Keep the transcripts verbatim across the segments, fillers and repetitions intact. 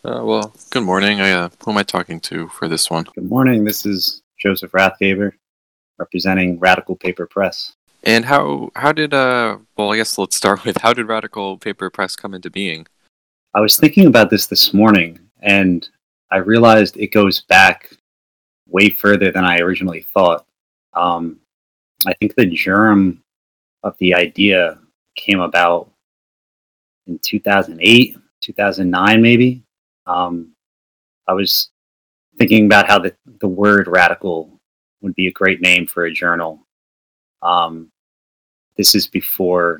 Uh, well, good morning. I, uh, who am I talking to for this one? Good morning. This is Joseph Rathgaber, representing Radical Paper Press. And how how did uh? Well, I guess let's start with how did Radical Paper Press come into being? I was thinking about this this morning, and I realized it goes back way further than I originally thought. Um, I think the germ of the idea came about in two thousand eight, two thousand nine, maybe. Um, I was thinking about how the, the word radical would be a great name for a journal. Um, this is before,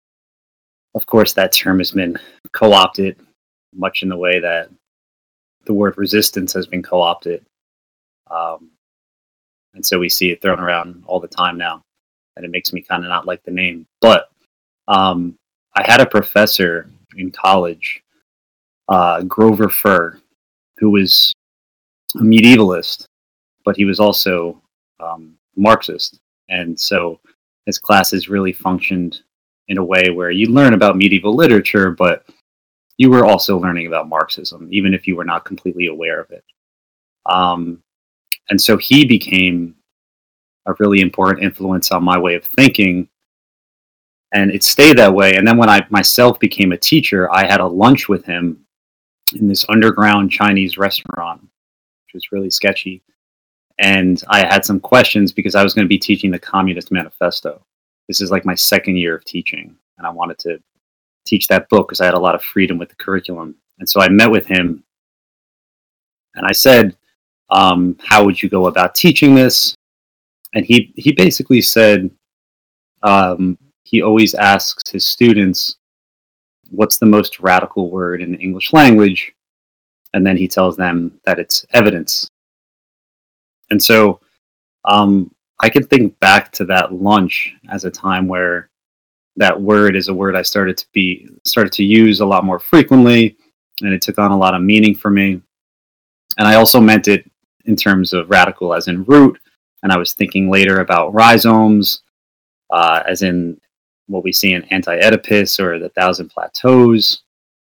of course, that term has been co opted, much in the way that the word resistance has been co opted. Um, and so we see it thrown around all the time now. And it makes me kind of not like the name. But um, I had a professor in college, uh, Grover Furr, who was a medievalist, but he was also um, Marxist. And so his classes really functioned in a way where you learn about medieval literature, but you were also learning about Marxism, even if you were not completely aware of it. Um, and so he became a really important influence on my way of thinking, and it stayed that way. And then when I myself became a teacher, I had a lunch with him in this underground Chinese restaurant, which was really sketchy. And I had some questions because I was going to be teaching the Communist Manifesto. This is like my second year of teaching, and I wanted to teach that book because I had a lot of freedom with the curriculum. And so I met with him, and I said, um, how would you go about teaching this? And he, he basically said um, he always asks his students, what's the most radical word in the English language? And then he tells them that it's evidence. And so um, I can think back to that lunch as a time where that word is a word I started to be started to use a lot more frequently, and it took on a lot of meaning for me. And I also meant it in terms of radical as in root, and I was thinking later about rhizomes, uh, as in what we see in Anti-Oedipus or the Thousand Plateaus.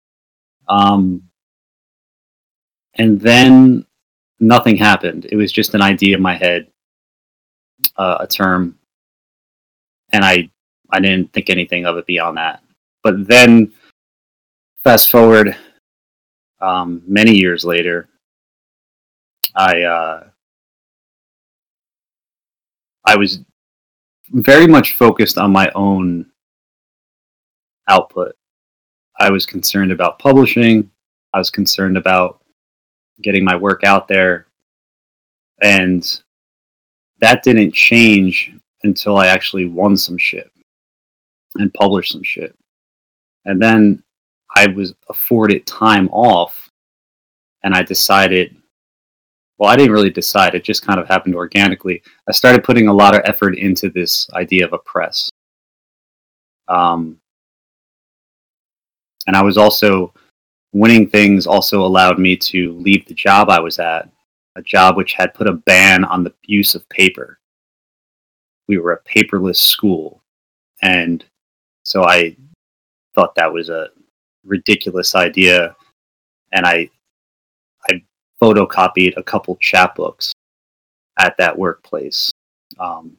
Um, and then nothing happened. It was just an idea in my head, uh, a term, and I I didn't think anything of it beyond that. But then, fast forward um, many years later, I uh, I was very much focused on my own output. I was concerned about publishing. I was concerned about getting my work out there, and that didn't change until I actually won some shit and published some shit. And then I was afforded time off, and I decided, well, I didn't really decide, it just kind of happened organically. I started putting a lot of effort into this idea of a press. Um, and I was also, winning things also allowed me to leave the job I was at, a job which had put a ban on the use of paper. We were a paperless school, and so I thought that was a ridiculous idea, and I I photocopied a couple chapbooks at that workplace. Um,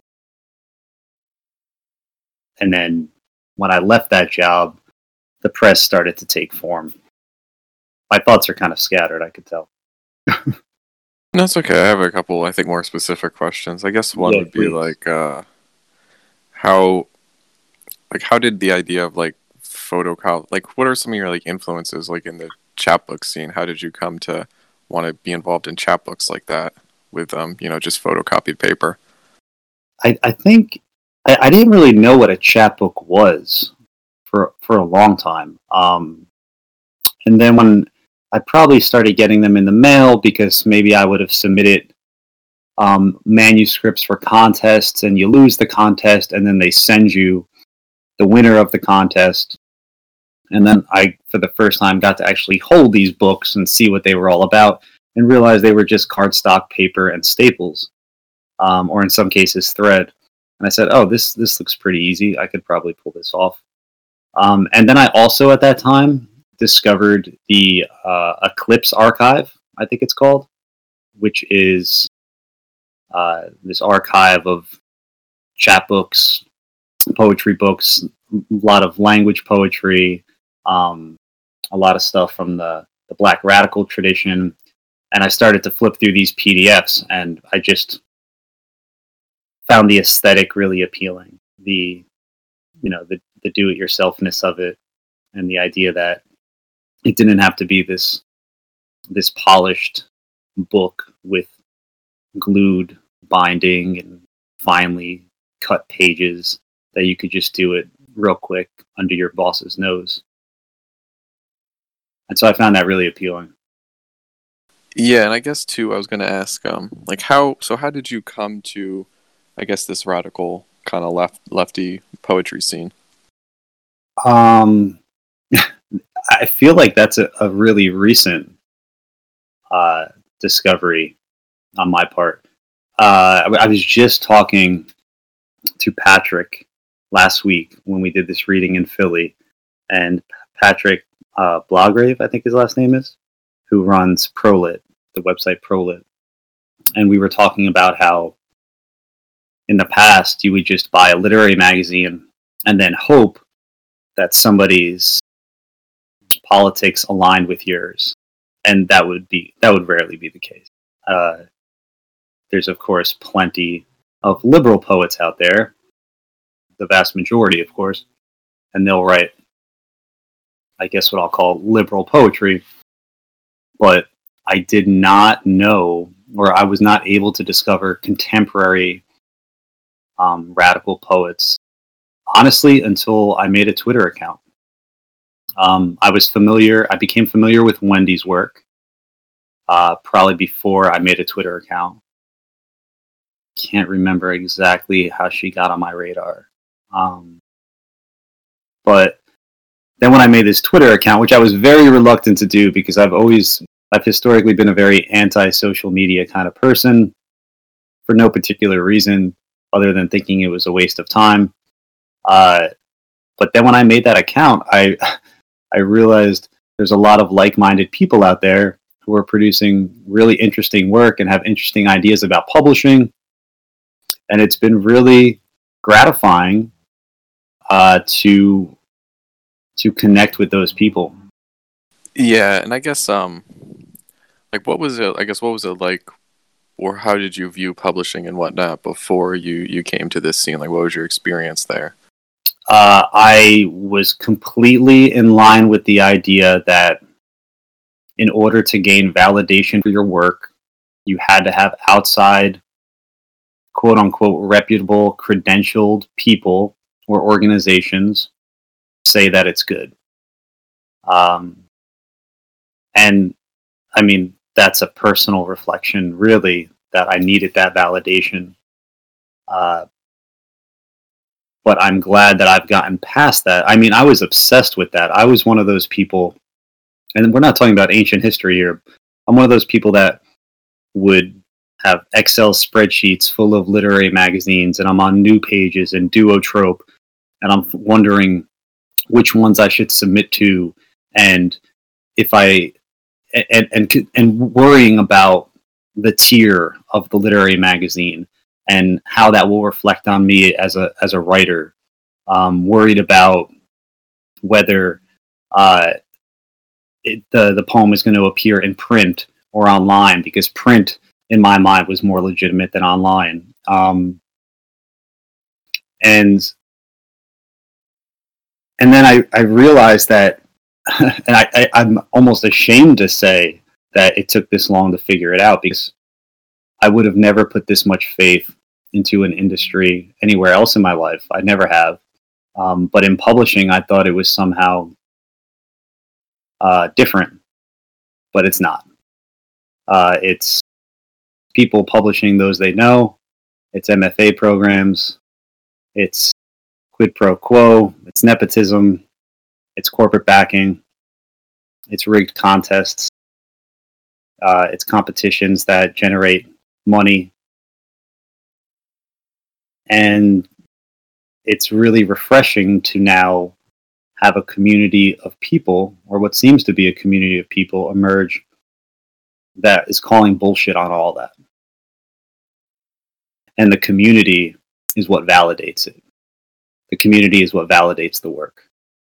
and then when I left that job, the press started to take form. My thoughts are kind of scattered, I could tell. That's okay. I have a couple, I think, more specific questions. I guess one Yeah, would be please. like, uh, how, like, how did the idea of like photocopy, like, what are some of your like influences, like in the chapbook scene? How did you come to want to be involved in chapbooks like that with, um, you know, just photocopied paper? I, I think I, I didn't really know what a chapbook was for for a long time. Um, and then when I probably started getting them in the mail because maybe I would have submitted um, manuscripts for contests, and you lose the contest, and then they send you the winner of the contest. And then I, for the first time, got to actually hold these books and see what they were all about, and realize they were just cardstock paper and staples, um, or in some cases thread. And I said, "Oh, this this looks pretty easy. I could probably pull this off." Um, and then I also, at that time, discovered the uh, Eclipse Archive, I think it's called, which is uh, this archive of chapbooks, poetry books, a lot of language poetry, um, a lot of stuff from the, the Black Radical tradition. And I started to flip through these P D Fs, and I just found the aesthetic really appealing. The, you know, the, the do-it-yourselfness of it, and the idea that it didn't have to be this this polished book with glued binding and finely cut pages, that you could just do it real quick under your boss's nose. And so I found that really appealing. Yeah, and I guess too, I was going to ask, um, like how, so how did you come to, I guess, this radical kind of left lefty poetry scene? Um, I feel like that's a, a really recent uh, discovery on my part. Uh, I, I was just talking to Patrick last week when we did this reading in Philly, and Patrick uh, Blograve, I think his last name is, who runs Prolit, the website Prolit. And we were talking about how in the past you would just buy a literary magazine and then hope that somebody's politics aligned with yours. And that would be that would rarely be the case. Uh, there's, of course, plenty of liberal poets out there, the vast majority, of course, and they'll write, I guess, what I'll call liberal poetry. But I did not know, or I was not able to discover contemporary um, radical poets, honestly, until I made a Twitter account. Um, I was familiar, I became familiar with Wendy's work, uh, probably before I made a Twitter account. Can't remember exactly how she got on my radar. Um, but then when I made this Twitter account, which I was very reluctant to do because I've always, I've historically been a very anti-social media kind of person for no particular reason other than thinking it was a waste of time. Uh, but then when I made that account, I, I realized there's a lot of like-minded people out there who are producing really interesting work and have interesting ideas about publishing. And it's been really gratifying uh, to to connect with those people. Yeah, and I guess um like what was it I guess what was it like, or how did you view publishing and whatnot before you you came to this scene? Like what was your experience there? Uh, I was completely in line with the idea that in order to gain validation for your work, you had to have outside, quote unquote, reputable, credentialed people or organizations say that it's good. Um, and I mean, that's a personal reflection, really, that I needed that validation. Uh, but I'm glad that I've gotten past that. I mean, I was obsessed with that. I was one of those people, and we're not talking about ancient history here. I'm one of those people that would have Excel spreadsheets full of literary magazines, and I'm on New Pages and Duotrope, and I'm wondering which ones I should submit to, and if I and and and worrying about the tier of the literary magazine and how that will reflect on me as a as a writer. Um, worried about whether uh, it, the the poem is going to appear in print or online, because print, in my mind, was more legitimate than online. Um, and and then I, I realized that, and I, I, I'm almost ashamed to say that it took this long to figure it out, because I would have never put this much faith into an industry anywhere else in my life. I never have. Um, but in publishing, I thought it was somehow uh, different, but it's not. Uh, it's people publishing those they know. It's M F A programs. It's quid pro quo. It's nepotism. It's corporate backing. It's rigged contests. Uh, it's competitions that generate money. And it's really refreshing to now have a community of people, or what seems to be a community of people, emerge that is calling bullshit on all that. And the community is what validates it. The community is what validates the work,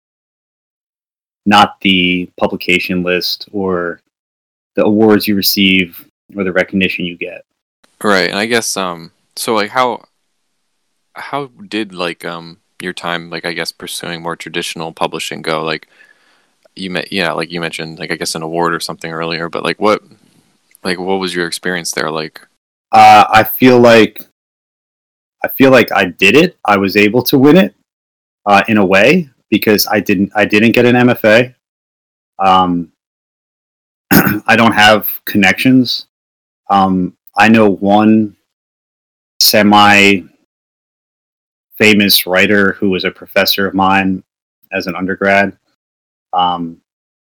not the publication list or the awards you receive or the recognition you get. Right, and I guess um, so like how how did like um your time like I guess pursuing more traditional publishing go? Like you met yeah, like you mentioned like I guess an award or something earlier, but like what like what was your experience there like? Uh, I feel like I feel like I did it. I was able to win it uh, in a way because I didn't I didn't get an M F A. Um, I don't have connections. Um, I know one semi famous writer who was a professor of mine as an undergrad. Um,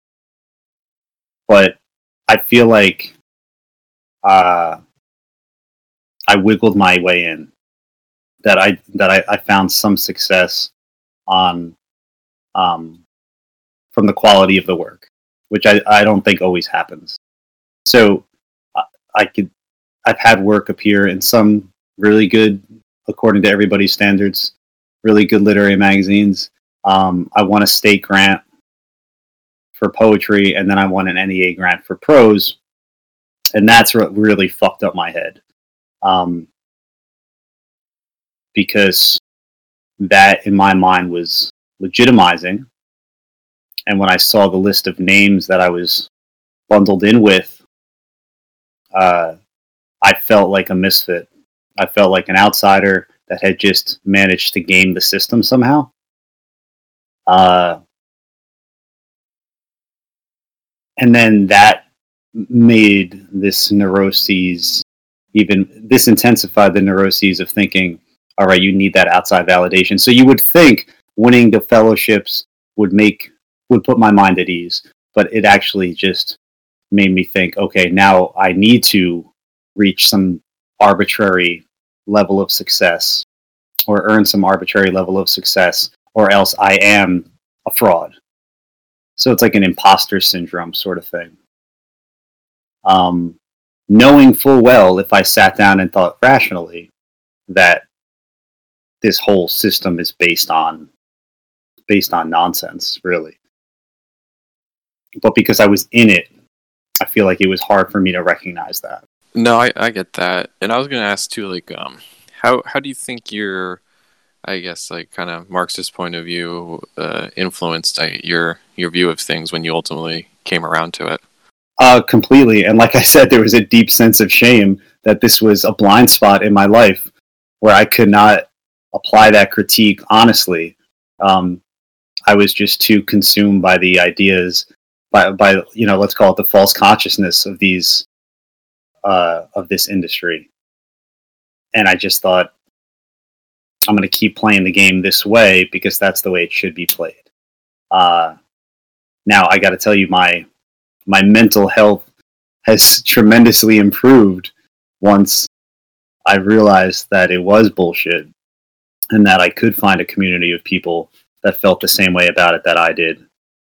but I feel like uh, I wiggled my way in. That I that I, I found some success on um, from the quality of the work, which I, I don't think always happens. So I, I could I've had work appear in some really good, according to everybody's standards, really good literary magazines. Um, I won a state grant for poetry, and then I won an N E A grant for prose, and that's what really fucked up my head. Um, because that, in my mind, was legitimizing. And when I saw the list of names that I was bundled in with, uh, I felt like a misfit. I felt like an outsider that had just managed to game the system somehow. Uh, and then that made this neuroses even, this intensified the neuroses of thinking, all right, you need that outside validation. So you would think winning the fellowships would make, would put my mind at ease, but it actually just made me think, okay, now I need to reach some arbitrary level of success or earn some arbitrary level of success, or else I am a fraud. So it's like an imposter syndrome sort of thing. Um, knowing full well, if I sat down and thought rationally, that this whole system is based on based on nonsense, really. But because I was in it, I feel like it was hard for me to recognize that. No, I, I get that. And I was gonna ask too, like, um how how do you think your I guess like kind of Marxist point of view uh, influenced uh, your your view of things when you ultimately came around to it? Uh, completely. And like I said, there was a deep sense of shame that this was a blind spot in my life where I could not apply that critique honestly. Um, I was just too consumed by the ideas, by, by you know, let's call it the false consciousness of these, uh, of this industry. And I just thought, I'm going to keep playing the game this way because that's the way it should be played. Uh, now, I got to tell you, my my mental health has tremendously improved once I realized that it was bullshit and that I could find a community of people that felt the same way about it that I did.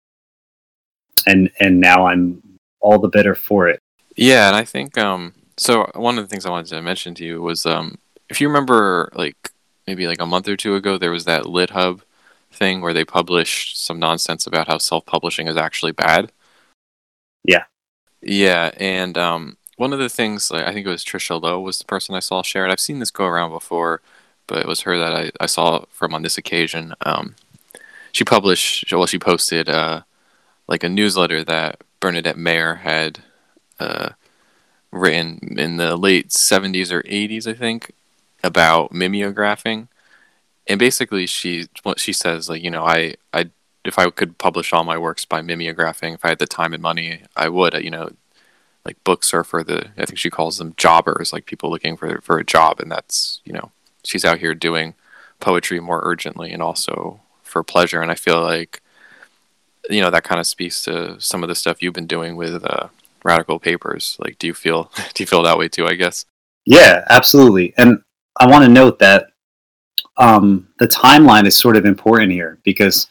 And and now I'm all the better for it. Yeah, and I think um so one of the things I wanted to mention to you was um if you remember like maybe like a month or two ago there was that LitHub thing where they published some nonsense about how self-publishing is actually bad. Yeah. Yeah, and um one of the things, like, I think it was Trisha Lowe was the person I saw share it. I've seen this go around before, but it was her that I, I saw from on this occasion. Um, she published, well, she posted uh, like a newsletter that Bernadette Mayer had uh, written in the late seventies or eighties, I think, about mimeographing. And basically, she what she says, like, you know, I, I if I could publish all my works by mimeographing, if I had the time and money, I would. You know, like books are for the, I think she calls them jobbers, like people looking for for a job, and that's, you know, she's out here doing poetry more urgently and also for pleasure. And I feel like, you know, that kind of speaks to some of the stuff you've been doing with uh, Radical Papers. Like, do you feel do you feel that way too, I guess? Yeah, absolutely. And I want to note that um, the timeline is sort of important here because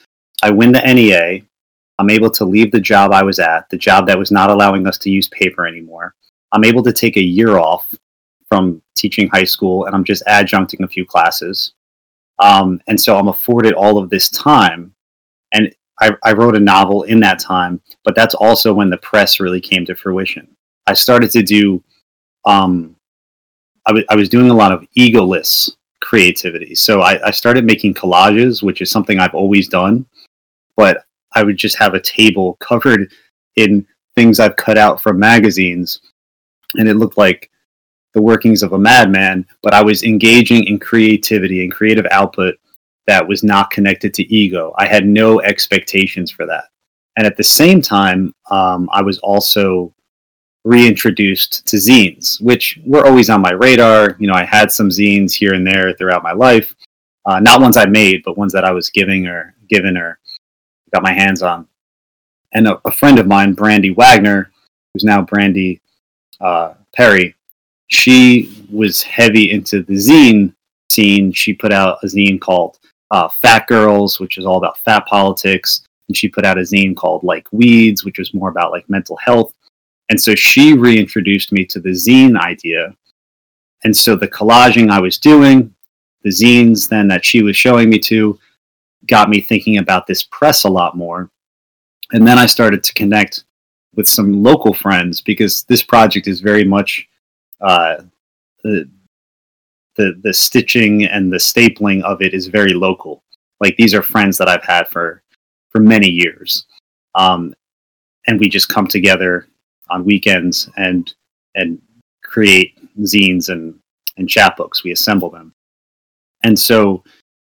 I win the N E A. I'm able to leave the job I was at, the job that was not allowing us to use paper anymore. I'm able to take a year off from teaching high school, and I'm just adjuncting a few classes. Um, and so I'm afforded all of this time. And I, I wrote a novel in that time, but that's also when the press really came to fruition. I started to do, um, I, w- I was doing a lot of egoless creativity. So I, I started making collages, which is something I've always done, but I would just have a table covered in things I've cut out from magazines, and it looked like the workings of a madman, but I was engaging in creativity and creative output that was not connected to ego. I had no expectations for that. And at the same time, um, I was also reintroduced to zines, which were always on my radar. You know, I had some zines here and there throughout my life, uh, not ones I made, but ones that I was giving or given or got my hands on. And a, a friend of mine, Brandy Wagner, who's now Brandy uh, Perry, she was heavy into the zine scene. She put out a zine called uh, Fat Girls, which is all about fat politics. And she put out a zine called Like Weeds, which was more about like mental health. And so she reintroduced me to the zine idea. And so the collaging I was doing, the zines then that she was showing me to, got me thinking about this press a lot more. And then I started to connect with some local friends, because this project is very much uh, the, the the stitching and the stapling of it is very local. Like, these are friends that I've had for for many years, um, and we just come together on weekends and and create zines and and chapbooks. We assemble them, and so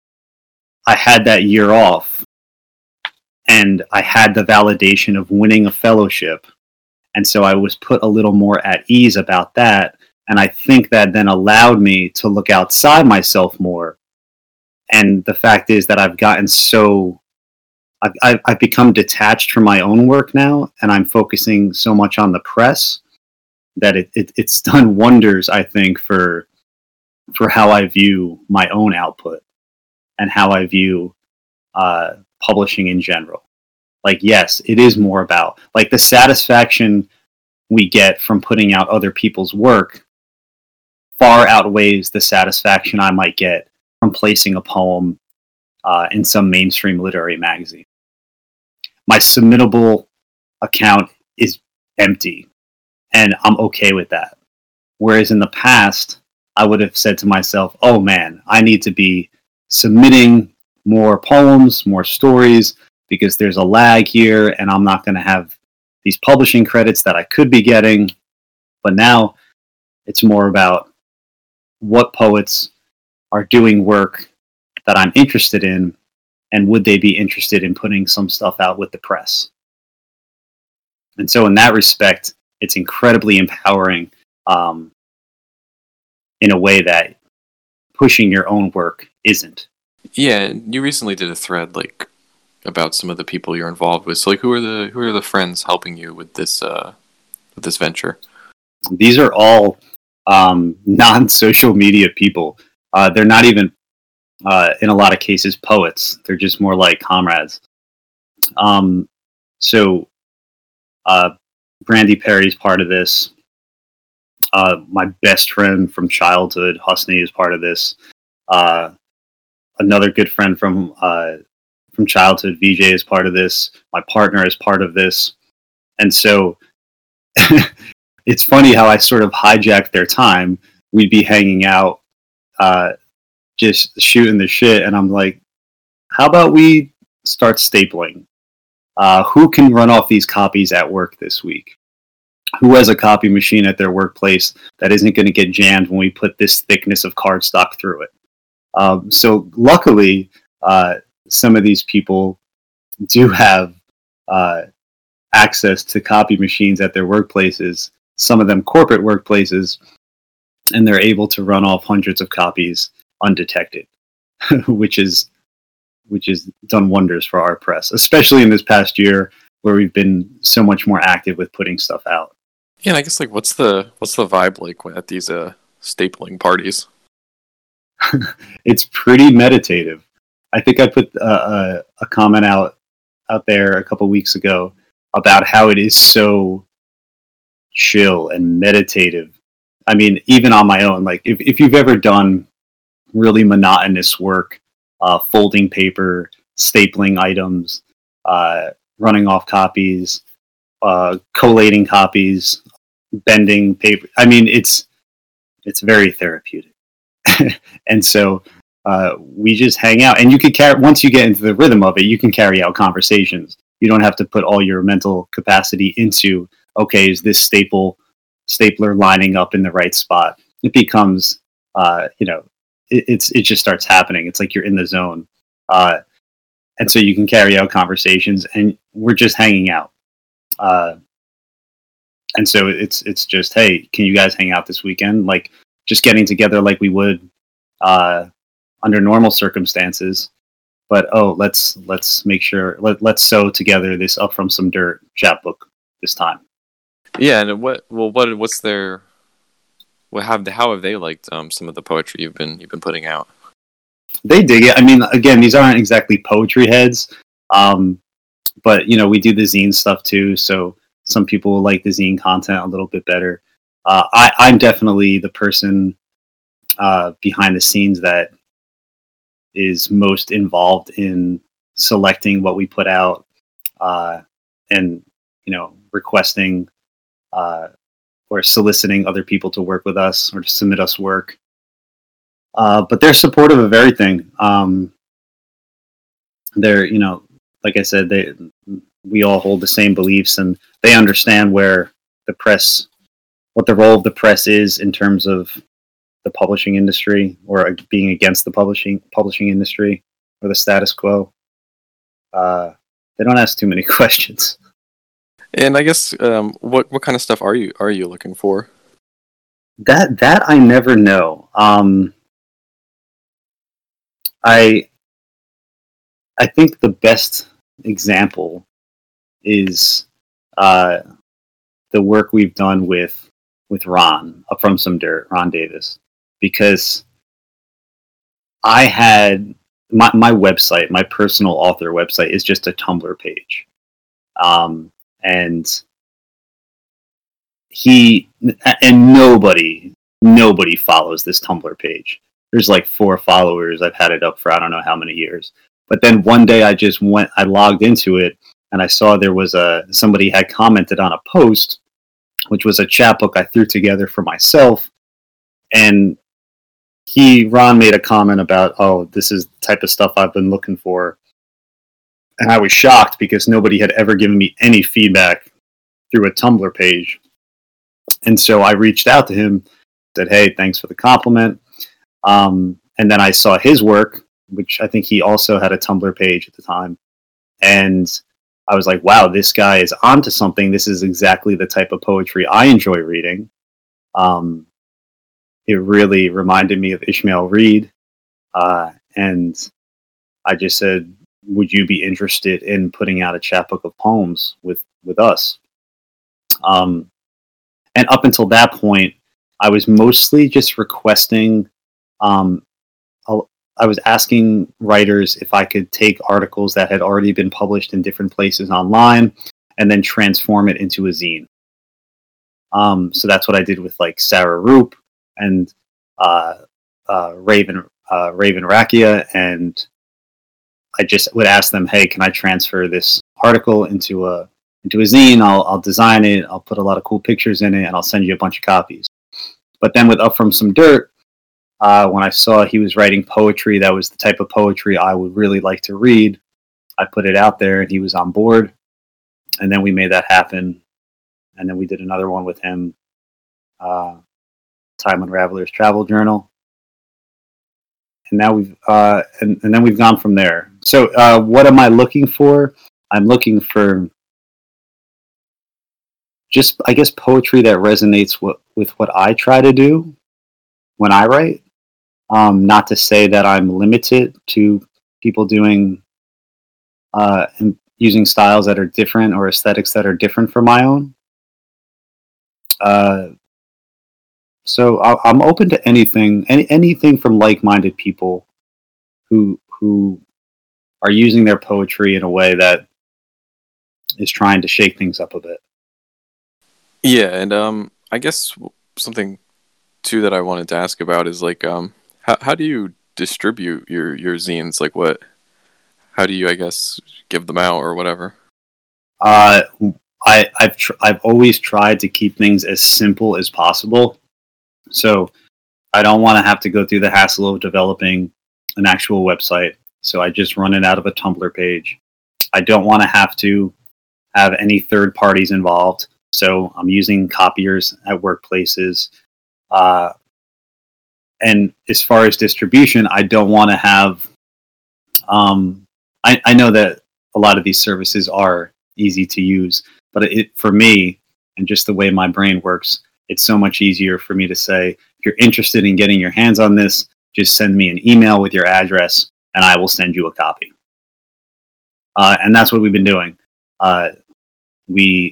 I had that year off, and I had the validation of winning a fellowship. And so I was put a little more at ease about that. And I think that then allowed me to look outside myself more. And the fact is that I've gotten so, I've, I've, I've become detached from my own work now, and I'm focusing so much on the press that it, it it's done wonders, I think, for for how I view my own output and how I view uh, publishing in general. Like, yes, it is more about, like, the satisfaction we get from putting out other people's work far outweighs the satisfaction I might get from placing a poem uh, in some mainstream literary magazine. My submittable account is empty, and I'm okay with that. Whereas in the past, I would have said to myself, oh man, I need to be submitting more poems, more stories, because there's a lag here, and I'm not going to have these publishing credits that I could be getting. But now it's more about what poets are doing work that I'm interested in, and would they be interested in putting some stuff out with the press. And so in that respect, it's incredibly empowering, um, in a way that pushing your own work isn't. Yeah, you recently did a thread like about some of the people you're involved with. So like, who are the who are the friends helping you with this uh, with this venture? These are all um, non-social media people. Uh, they're not even, uh, in a lot of cases, poets. They're just more like comrades. Um, so, uh, Brandy Perry's part of this. Uh, my best friend from childhood, Husney, is part of this. Uh, another good friend from uh, from childhood, V J, is part of this. My partner is part of this. And so it's funny how I sort of hijacked their time. We'd be hanging out, uh, just shooting the shit, and I'm like, how about we start stapling? Uh, who can run off these copies at work this week? Who has a copy machine at their workplace that isn't going to get jammed when we put this thickness of cardstock through it? Um, so luckily, uh, some of these people do have uh, access to copy machines at their workplaces, some of them corporate workplaces, and they're able to run off hundreds of copies undetected, which is which has done wonders for our press, especially in this past year where we've been so much more active with putting stuff out. Yeah, and I guess like what's the what's the vibe like at these uh, stapling parties? It's pretty meditative. I think I put uh, a, a comment out out there a couple weeks ago about how it is so chill and meditative. I mean, even on my own, like if, if you've ever done really monotonous work, uh, folding paper, stapling items, uh, running off copies, uh, collating copies, bending paper. I mean, it's it's very therapeutic. And so uh, we just hang out, and you can carry once you get into the rhythm of it, you can carry out conversations. You don't have to put all your mental capacity into, okay, is this staple stapler lining up in the right spot? It becomes, uh, you know, it, it's it just starts happening. It's like you're in the zone, uh, and so you can carry out conversations, and we're just hanging out. Uh, and so it's it's just, hey, can you guys hang out this weekend? Like just getting together like we would uh, under normal circumstances. But oh, let's let's make sure let let's sew together this Up From Some Dirt chapbook this time. Yeah, and what well what what's their what have how have they liked um, some of the poetry you've been you've been putting out? They dig it. I mean, again, these aren't exactly poetry heads, um, but you know, we do the zine stuff too. So some people will like the zine content a little bit better. Uh, I, I'm definitely the person uh, behind the scenes that is most involved in selecting what we put out, uh, and you know, requesting uh, or soliciting other people to work with us or to submit us work. Uh, but they're supportive of everything. Um, they're, you know, like I said, they we all hold the same beliefs, and they understand where the press, what the role of the press is in terms of the publishing industry, or being against the publishing publishing industry or the status quo. Uh, they don't ask too many questions. And I guess um, what what kind of stuff are you are you looking for? That that I never know. Um, I I think the best example is uh, the work we've done with with Ron, Up From Some Dirt, Ron Davis, because I had my my website, my personal author website, is just a Tumblr page, um, and he and nobody nobody follows this Tumblr page. There's like four followers. I've had it up for I don't know how many years. But then one day I just went, I logged into it, and I saw there was a somebody had commented on a post, which was a chapbook I threw together for myself, and he Ron made a comment about, oh, this is the type of stuff I've been looking for, and I was shocked because nobody had ever given me any feedback through a Tumblr page, and so I reached out to him, said, hey, thanks for the compliment, um, and then I saw his work, which I think he also had a Tumblr page at the time, and I was like, wow, this guy is onto something. This is exactly the type of poetry I enjoy reading. Um, it really reminded me of Ishmael Reed, uh, and I just said, would you be interested in putting out a chapbook of poems with, with us? Um, and up until that point, I was mostly just requesting, um, a, I was asking writers if I could take articles that had already been published in different places online and then transform it into a zine. Um, so that's what I did with like Sarah Roop and uh, uh, Raven uh, Raven Rakia, and I just would ask them, "Hey, can I transfer this article into a into a zine? I'll I'll design it. I'll put a lot of cool pictures in it, and I'll send you a bunch of copies." But then with Up From Some Dirt, Uh, when I saw he was writing poetry, that was the type of poetry I would really like to read. I put it out there, and he was on board. And then we made that happen. And then we did another one with him, uh, Time Unraveler's Travel Journal. And now we've uh, and, and then we've gone from there. So, uh, what am I looking for? I'm looking for just, I guess, poetry that resonates w- with what I try to do when I write. Um, not to say that I'm limited to people doing uh, and using styles that are different or aesthetics that are different from my own. Uh, so I, I'm open to anything, any, anything from like-minded people who who are using their poetry in a way that is trying to shake things up a bit. Yeah, and um, I guess something too that I wanted to ask about is like um, how how do you distribute your your zines? Like what? How do you I guess give them out or whatever? Uh, I, I've tr- I've always tried to keep things as simple as possible. So I don't want to have to go through the hassle of developing an actual website. So I just run it out of a Tumblr page. I don't want to have to have any third parties involved. So I'm using copiers at workplaces. Uh, and as far as distribution, I don't want to have. Um, I, I know that a lot of these services are easy to use, but it for me and just the way my brain works, it's so much easier for me to say, if you're interested in getting your hands on this, just send me an email with your address, and I will send you a copy. Uh, and that's what we've been doing. Uh, we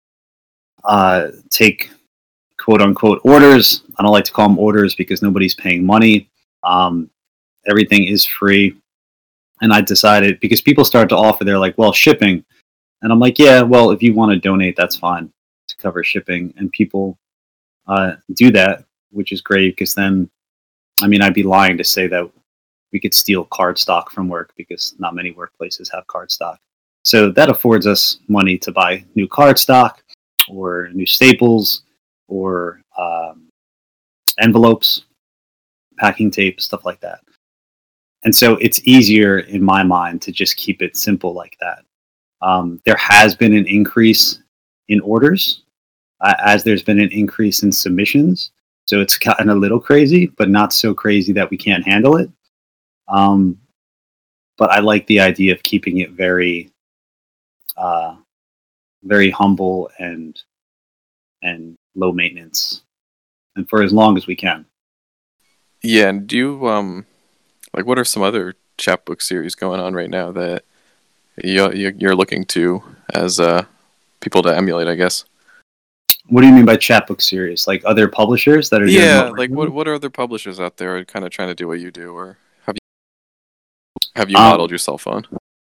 uh, take quote unquote orders. I don't like to call them orders because nobody's paying money. Um, everything is free. And I decided, because people start to offer, they're like, well, shipping. And I'm like, yeah, well, if you want to donate, that's fine to cover shipping. And people uh, do that, which is great because then, I mean, I'd be lying to say that we could steal card stock from work because not many workplaces have card stock. So that affords us money to buy new card stock or new staples or um, envelopes, packing tape, stuff like that. And so it's easier in my mind to just keep it simple like that. Um, there has been an increase in orders uh, as there's been an increase in submissions. So it's gotten a little crazy, but not so crazy that we can't handle it. Um, but I like the idea of keeping it very, uh, very humble and and low maintenance, and for as long as we can. Yeah, and do you um like what are some other chapbook series going on right now that you you- you're looking to as uh people to emulate, I guess? What do you mean by chapbook series? Like other publishers that are doing Yeah, what we're like what doing? what are other publishers out there kind of trying to do what you do, or have you have you Um, modeled yourself on?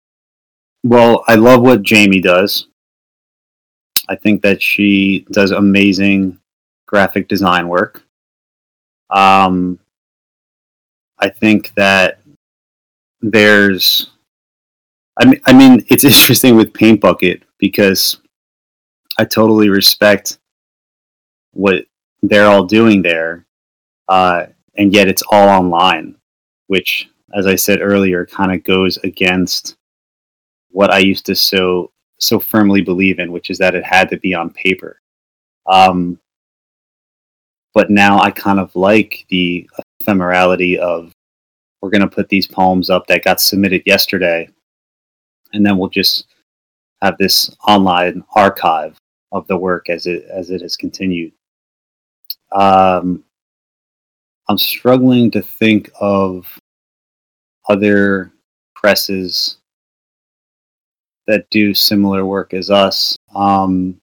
well, I love what Jamie does. I think that she does amazing graphic design work. Um, I think that there's, I mean, I mean, it's interesting with Paint Bucket because I totally respect what they're all doing there, uh, and yet it's all online, which, as I said earlier, kind of goes against what I used to so so firmly believe in, which is that it had to be on paper. Um, but now I kind of like the ephemerality of we're going to put these poems up that got submitted yesterday, and then we'll just have this online archive of the work as it as it has continued. Um, I'm struggling to think of other presses that do similar work as us. Um,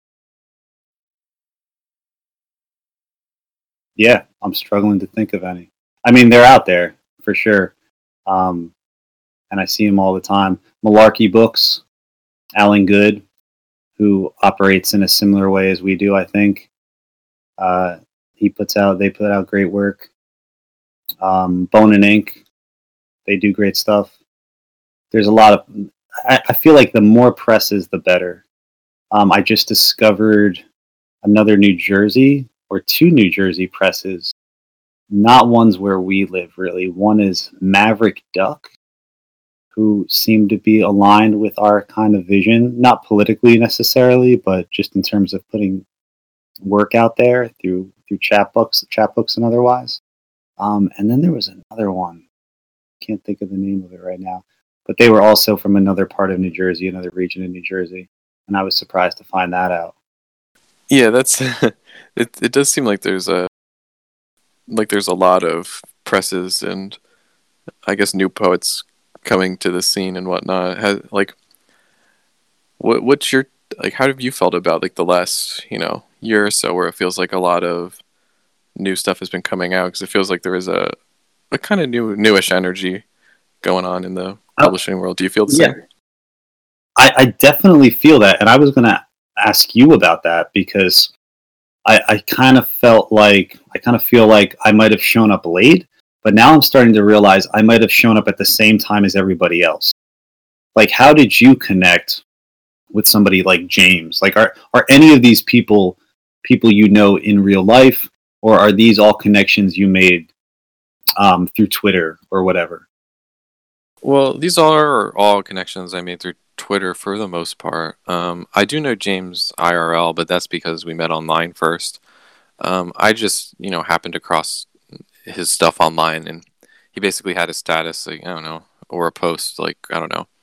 yeah, I'm struggling to think of any. I mean, they're out there for sure, um, and I see them all the time. Malarkey Books, Alan Good, who operates in a similar way as we do, I think. Uh, he puts out, they put out great work. Um, Bone and Ink, they do great stuff. There's a lot of, I, I feel like the more presses, the better. Um, I just discovered another New Jersey or two New Jersey presses, not ones where we live really. One is Maverick Duck, who seem to be aligned with our kind of vision, not politically necessarily, but just in terms of putting work out there through through chapbooks, chapbooks and otherwise. Um, and then there was another one. Can't think of the name of it right now, but they were also from another part of New Jersey, another region in New Jersey, and I was surprised to find that out. Yeah, that's it. It does seem like there's a like there's a lot of presses and I guess new poets coming to the scene and whatnot. Has like what what's your like how have you felt about like the last you know year or so where it feels like a lot of new stuff has been coming out because it feels like there is a a kind of new newish energy going on in the Oh, publishing world. Do you feel the yeah, same? I, I definitely feel that, and I was going to ask you about that because I, I kind of felt like I kind of feel like I might have shown up late, but now I'm starting to realize I might have shown up at the same time as everybody else. Like, how did you connect with somebody like James? Like, are are any of these people people you know in real life, or are these all connections you made um, through Twitter or whatever? Well, these are all connections I made through Twitter for the most part. Um, I do know James I R L, but that's because we met online first. Um, I just, you know, happened to cross his stuff online, and he basically had a status, like, I don't know, or a post, like, I don't know,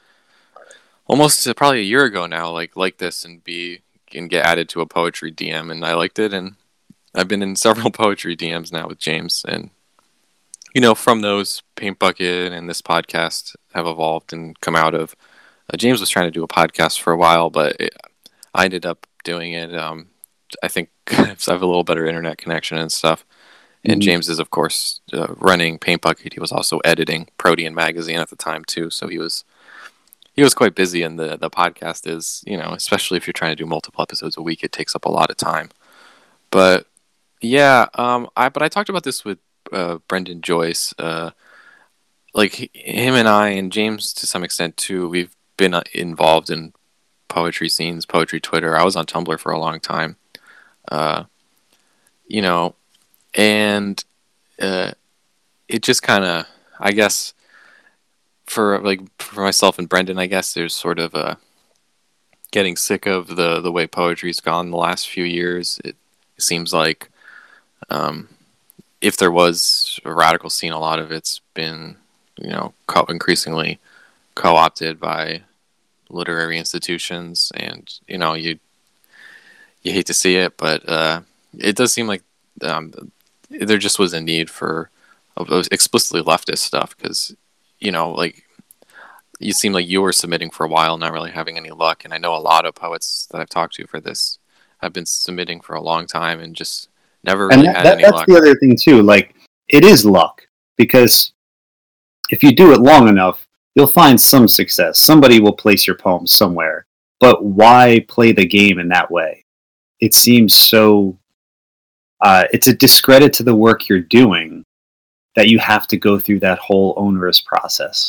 almost uh, probably a year ago now, like, like this, and be and get added to a poetry D M, and I liked it, and I've been in several poetry D Ms now with James, and you know, from those, Paint Bucket and this podcast have evolved and come out of. Uh, James was trying to do a podcast for a while, but it, I ended up doing it. Um, I think I have a little better internet connection and stuff. And Hmm. James is, of course, uh, running Paint Bucket. He was also editing Protean magazine at the time too, so he was he was quite busy. And the the podcast is, you know, especially if you're trying to do multiple episodes a week, it takes up a lot of time. But yeah, um, I but I talked about this with uh, Brendan Joyce. Uh, like he- him and I and James to some extent too. We've been uh, involved in poetry scenes, poetry Twitter. I was on Tumblr for a long time. Uh, you know, and uh, it just kind of, I guess, for like for myself and Brendan, I guess there's sort of a getting sick of the the way poetry's gone the last few years. It, it seems like um, if there was a radical scene, a lot of it's been, you know, co- increasingly co-opted by literary institutions, and you know, you you hate to see it, but uh, it does seem like um, there just was a need for uh, explicitly leftist stuff because, you know, like you seem like you were submitting for a while, not really having any luck, and I know a lot of poets that I've talked to for this have been submitting for a long time and just never And really that, had that any that's luck. the other thing too. Like, it is luck because if you do it long enough, you'll find some success. Somebody will place your poem somewhere. But why play the game in that way? It seems so. Uh, it's a discredit to the work you're doing that you have to go through that whole onerous process.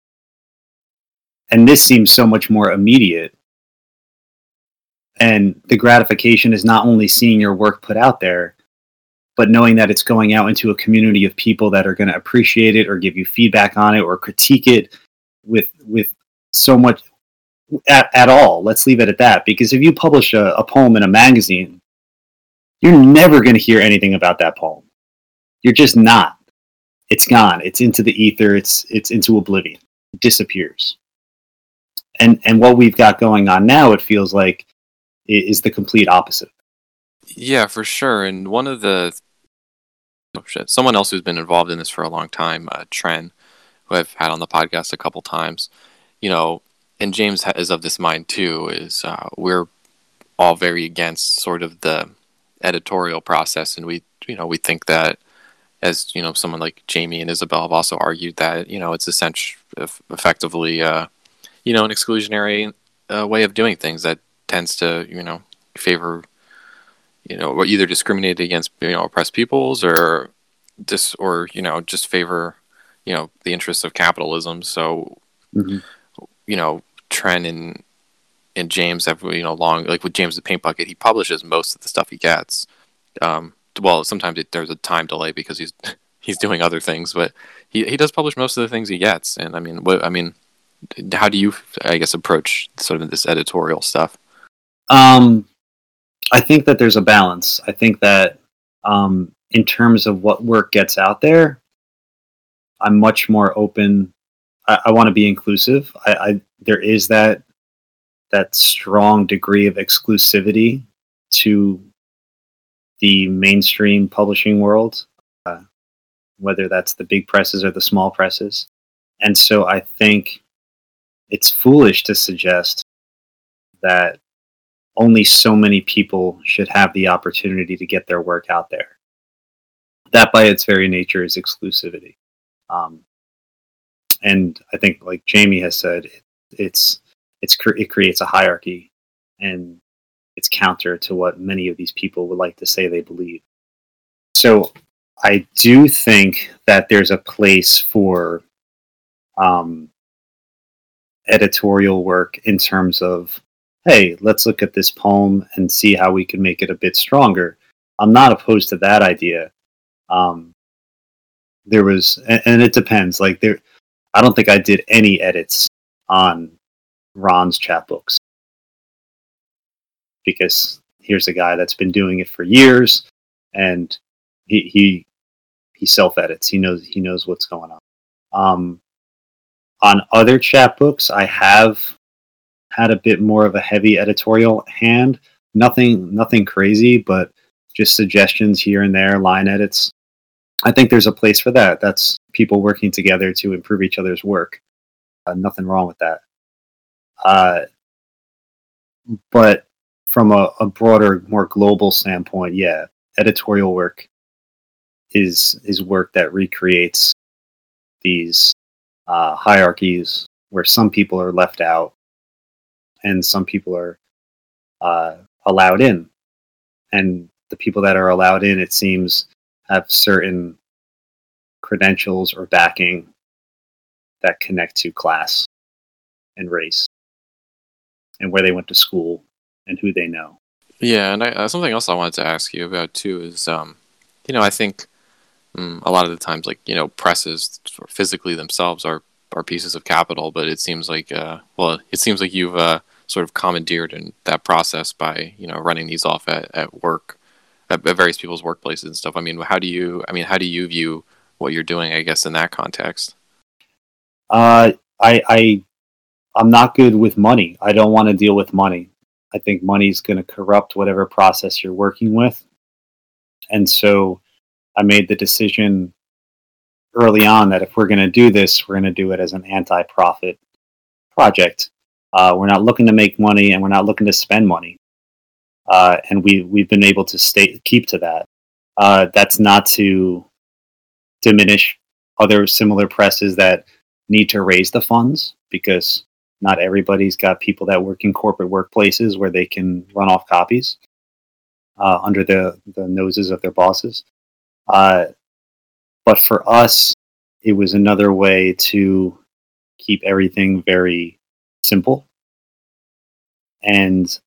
And this seems so much more immediate. And the gratification is not only seeing your work put out there, but knowing that it's going out into a community of people that are going to appreciate it or give you feedback on it or critique it with with so much at, at all. Let's leave it at that. Because if you publish a, a poem in a magazine, you're never going to hear anything about that poem. You're just not. It's gone. It's into the ether. It's it's into oblivion. It disappears. And and what we've got going on now, it feels like, is the complete opposite. Yeah, for sure. And one of the oh shit, someone else who's been involved in this for a long time, uh, Tren, who I've had on the podcast a couple times, you know, and James ha- is of this mind too. Is uh, we're all very against sort of the editorial process, and we, you know, we think that, as you know, someone like Jamie and Isabel have also argued that, you know, it's essentially effectively, uh, you know, an exclusionary uh, way of doing things that tends to, you know, favor, you know, or either discriminate against, you know, oppressed peoples or dis or you know, just favor, you know, the interests of capitalism. So, Mm-hmm. you know, Trent and and James have, you know, long, like with James the Paint Bucket, he publishes most of the stuff he gets. Um, well, sometimes it, there's a time delay because he's he's doing other things, but he he does publish most of the things he gets. And I mean, what I mean, how do you, I guess, approach sort of this editorial stuff? Um, I think that there's a balance. I think that um, in terms of what work gets out there, I'm much more open. I, I want to be inclusive. I, I there is that that strong degree of exclusivity to the mainstream publishing world, uh, whether that's the big presses or the small presses. And so I think it's foolish to suggest that only so many people should have the opportunity to get their work out there. That, by its very nature, is exclusivity. Um, and I think, like Jamie has said, it, it's it's cre- it creates a hierarchy, and it's counter to what many of these people would like to say they believe. So I do think that there's a place for um, editorial work in terms of, hey, let's look at this poem and see how we can make it a bit stronger. I'm not opposed to that idea. Um, there was, and, and it depends. Like there, I don't think I did any edits on Ron's chapbooks because here's a guy that's been doing it for years, and he he he self edits. He knows he knows what's going on. Um, on other chapbooks, I have had a bit more of a heavy editorial hand. Nothing nothing crazy, but just suggestions here and there, line edits. I think there's a place for that. That's people working together to improve each other's work. Uh, nothing wrong with that. Uh, but from a, a broader, more global standpoint, yeah, editorial work is is work that recreates these uh, hierarchies where some people are left out and some people are uh, allowed in. And the people that are allowed in, it seems, have certain credentials or backing that connect to class and race and where they went to school and who they know. Yeah, and I, uh, something else I wanted to ask you about too is, um, you know, I think um, a lot of the times, like you know, presses physically themselves are are pieces of capital, but it seems like, uh, well, it seems like you've uh, sort of commandeered in that process by you know running these off at, at work, at, at various people's workplaces and stuff. I mean, how do you, I mean, how do you view what you're doing? I guess in that context. Uh, I, I, I'm not good with money. I don't want to deal with money. I think money's going to corrupt whatever process you're working with. And so I made the decision early on that if we're going to do this, we're going to do it as an anti-profit project. Uh, we're not looking to make money, and we're not looking to spend money. Uh, and we we've been able to stay keep to that. Uh, that's not to diminish other similar presses that need to raise the funds, because not everybody's got people that work in corporate workplaces where they can run off copies uh, under the, the noses of their bosses. Uh, but for us, it was another way to keep everything very simple. And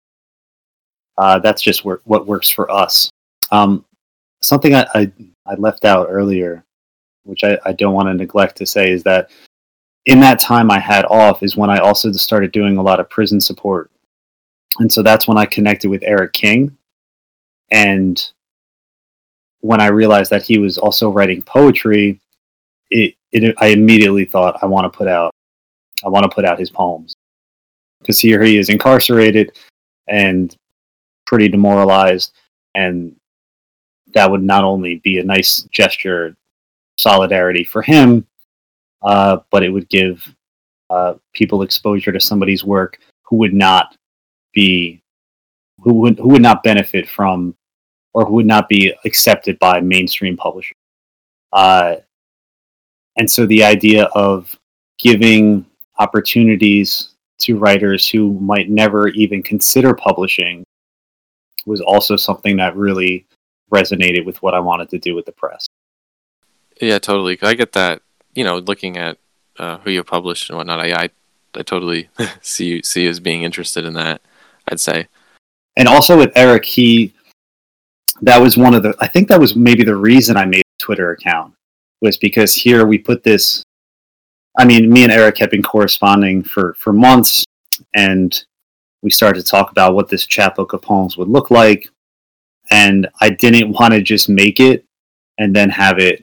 uh, that's just wor- what works for us. Um, something I, I, I left out earlier, which I, I don't want to neglect to say, is that in that time I had off is when I also started doing a lot of prison support. And so that's when I connected with Eric King. And when I realized that he was also writing poetry, it, it I immediately thought, I want to put out I want to put out his poems. Because here he is incarcerated and pretty demoralized, and that would not only be a nice gesture, solidarity for him, uh, but it would give uh, people exposure to somebody's work who would not be who would who would not benefit from, or who would not be accepted by mainstream publishers. Uh, and so the idea of giving opportunities to writers who might never even consider publishing was also something that really resonated with what I wanted to do with the press. Yeah, totally. I get that. You know, looking at uh, who you published and whatnot, I I, I totally see you see you as being interested in that. I'd say. And also with Eric, he that was one of the I think that was maybe the reason I made a Twitter account, was because here we put this. I mean, me and Eric had been corresponding for for months, and we started to talk about what this chapbook of poems would look like. And I didn't want to just make it and then have it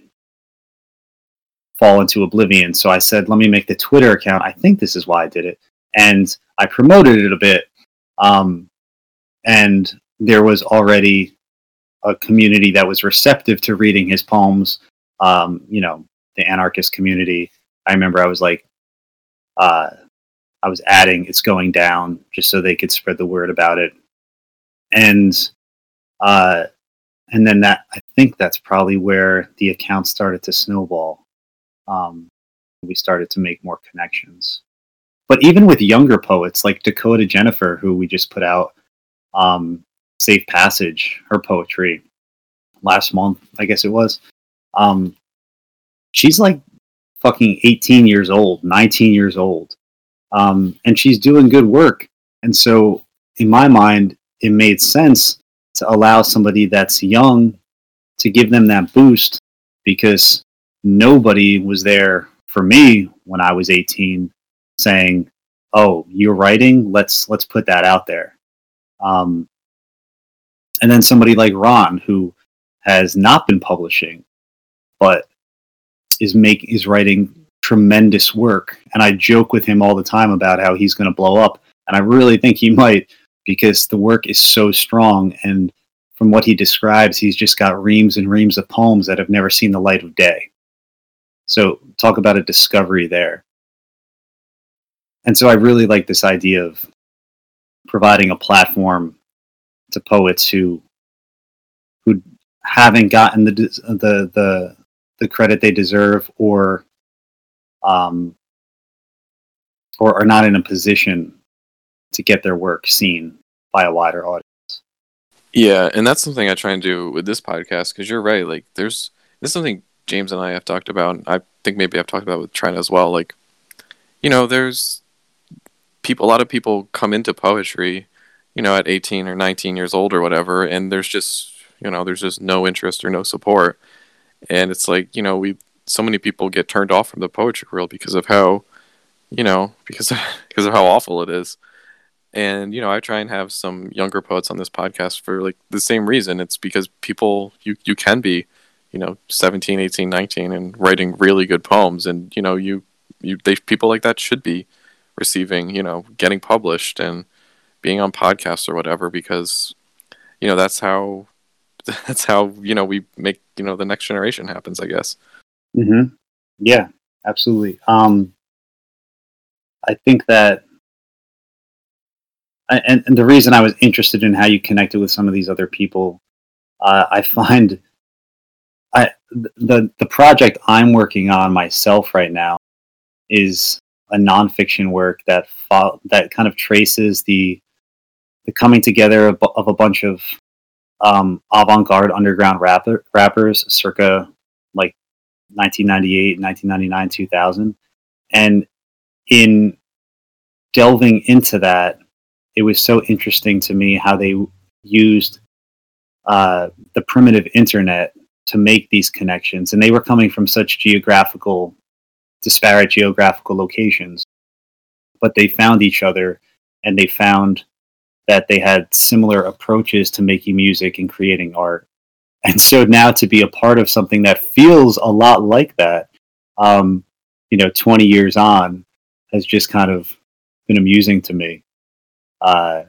fall into oblivion. So I said, let me make the Twitter account. I think this is why I did it. And I promoted it a bit. Um, and there was already a community that was receptive to reading his poems. Um, you know, the anarchist community. I remember I was like, uh, I was adding "It's Going Down" just so they could spread the word about it. And uh, and then that I think that's probably where the account started to snowball. Um, we started to make more connections. but even with younger poets like Dakota Jennifer, who we just put out, um, Safe Passage, her poetry last month, I guess it was. Um, she's like fucking eighteen years old, nineteen years old, um, and she's doing good work. And so, in my mind, it made sense to allow somebody that's young to give them that boost, because nobody was there for me when I was eighteen saying, "Oh, you're writing? Let's let's put that out there." Um, and then somebody like Ron, who has not been publishing, but is make is writing tremendous work, and I joke with him all the time about how he's going to blow up, and I really think he might, because the work is so strong, and from what he describes, he's just got reams and reams of poems that have never seen the light of day. So talk about a discovery there. And so I really like this idea of providing a platform to poets who who haven't gotten the the the, the credit they deserve, or um or are not in a position to get their work seen by a wider audience. Yeah, and that's something I try and do with this podcast, because you're right. Like, there's this is something James and I have talked about. And I think maybe I've talked about with Trent as well. Like, you know, there's people. A lot of people come into poetry, you know, at eighteen or nineteen years old or whatever, and there's just, you know, there's just no interest or no support. And it's like, you know, we so many people get turned off from the poetry world because of how, you know, because of, because of how awful it is. And, you know, I try and have some younger poets on this podcast for like the same reason. It's because people, you, you can be, you know, seventeen, eighteen, nineteen and writing really good poems. And, you know, you, you, they, people like that should be receiving, you know, getting published and being on podcasts or whatever, because, you know, that's how, that's how, you know, we make, you know, the next generation happens, I guess. Mm-hmm. Yeah, absolutely. Um, I think that, And, and the reason I was interested in how you connected with some of these other people, uh, I find I the the project I'm working on myself right now is a nonfiction work that fo- that kind of traces the the coming together of, of a bunch of um, avant-garde underground rapper, rappers circa like nineteen ninety-eight, nineteen ninety-nine, two thousand, and in delving into that, it was so interesting to me how they used uh, the primitive internet to make these connections. And they were coming from such geographical, disparate geographical locations. But they found each other, and they found that they had similar approaches to making music and creating art. And so now to be a part of something that feels a lot like that, um, you know, twenty years on, has just kind of been amusing to me. Uh,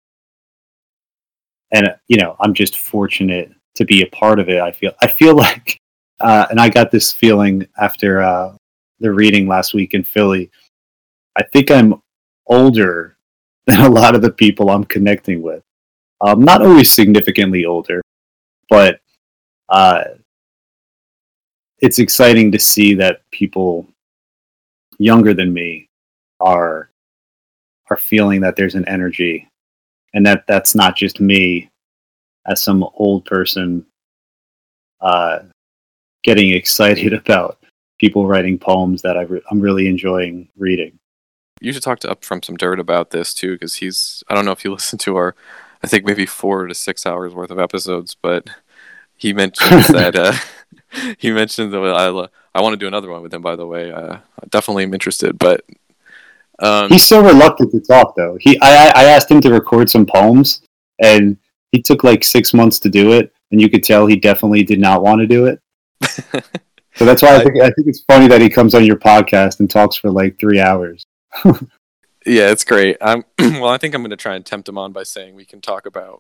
and you know, I'm just fortunate to be a part of it. I feel, I feel like, uh, and I got this feeling after uh, the reading last week in Philly. I think I'm older than a lot of the people I'm connecting with. Um, not always significantly older, but uh, it's exciting to see that people younger than me are are feeling that there's an energy, and that that's not just me as some old person uh, getting excited about people writing poems that I re- I'm really enjoying reading. You should talk to Up From Some Dirt about this too, because he's, I don't know if you listened to our, I think maybe four to six hours worth of episodes, but he mentioned that, uh, he mentioned that I, I want to do another one with him, by the way. Uh, I definitely am interested, but um, he's so reluctant to talk though. He, I, I asked him to record some poems, and he took like six months to do it, and you could tell he definitely did not want to do it. So that's why I think I think it's funny that he comes on your podcast and talks for like three hours. Yeah, it's great. I'm well. I think I'm going to try and tempt him on by saying we can talk about.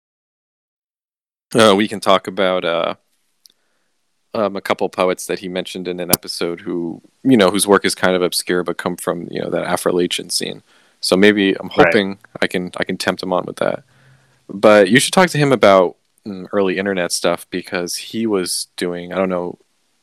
Uh, we can talk about uh, um, a couple poets that he mentioned in an episode who, you know, whose work is kind of obscure but come from, you know, that Afro-Latin scene. So maybe I'm hoping right. I can I can tempt him on with that. But you should talk to him about mm, early internet stuff, because he was doing, I don't know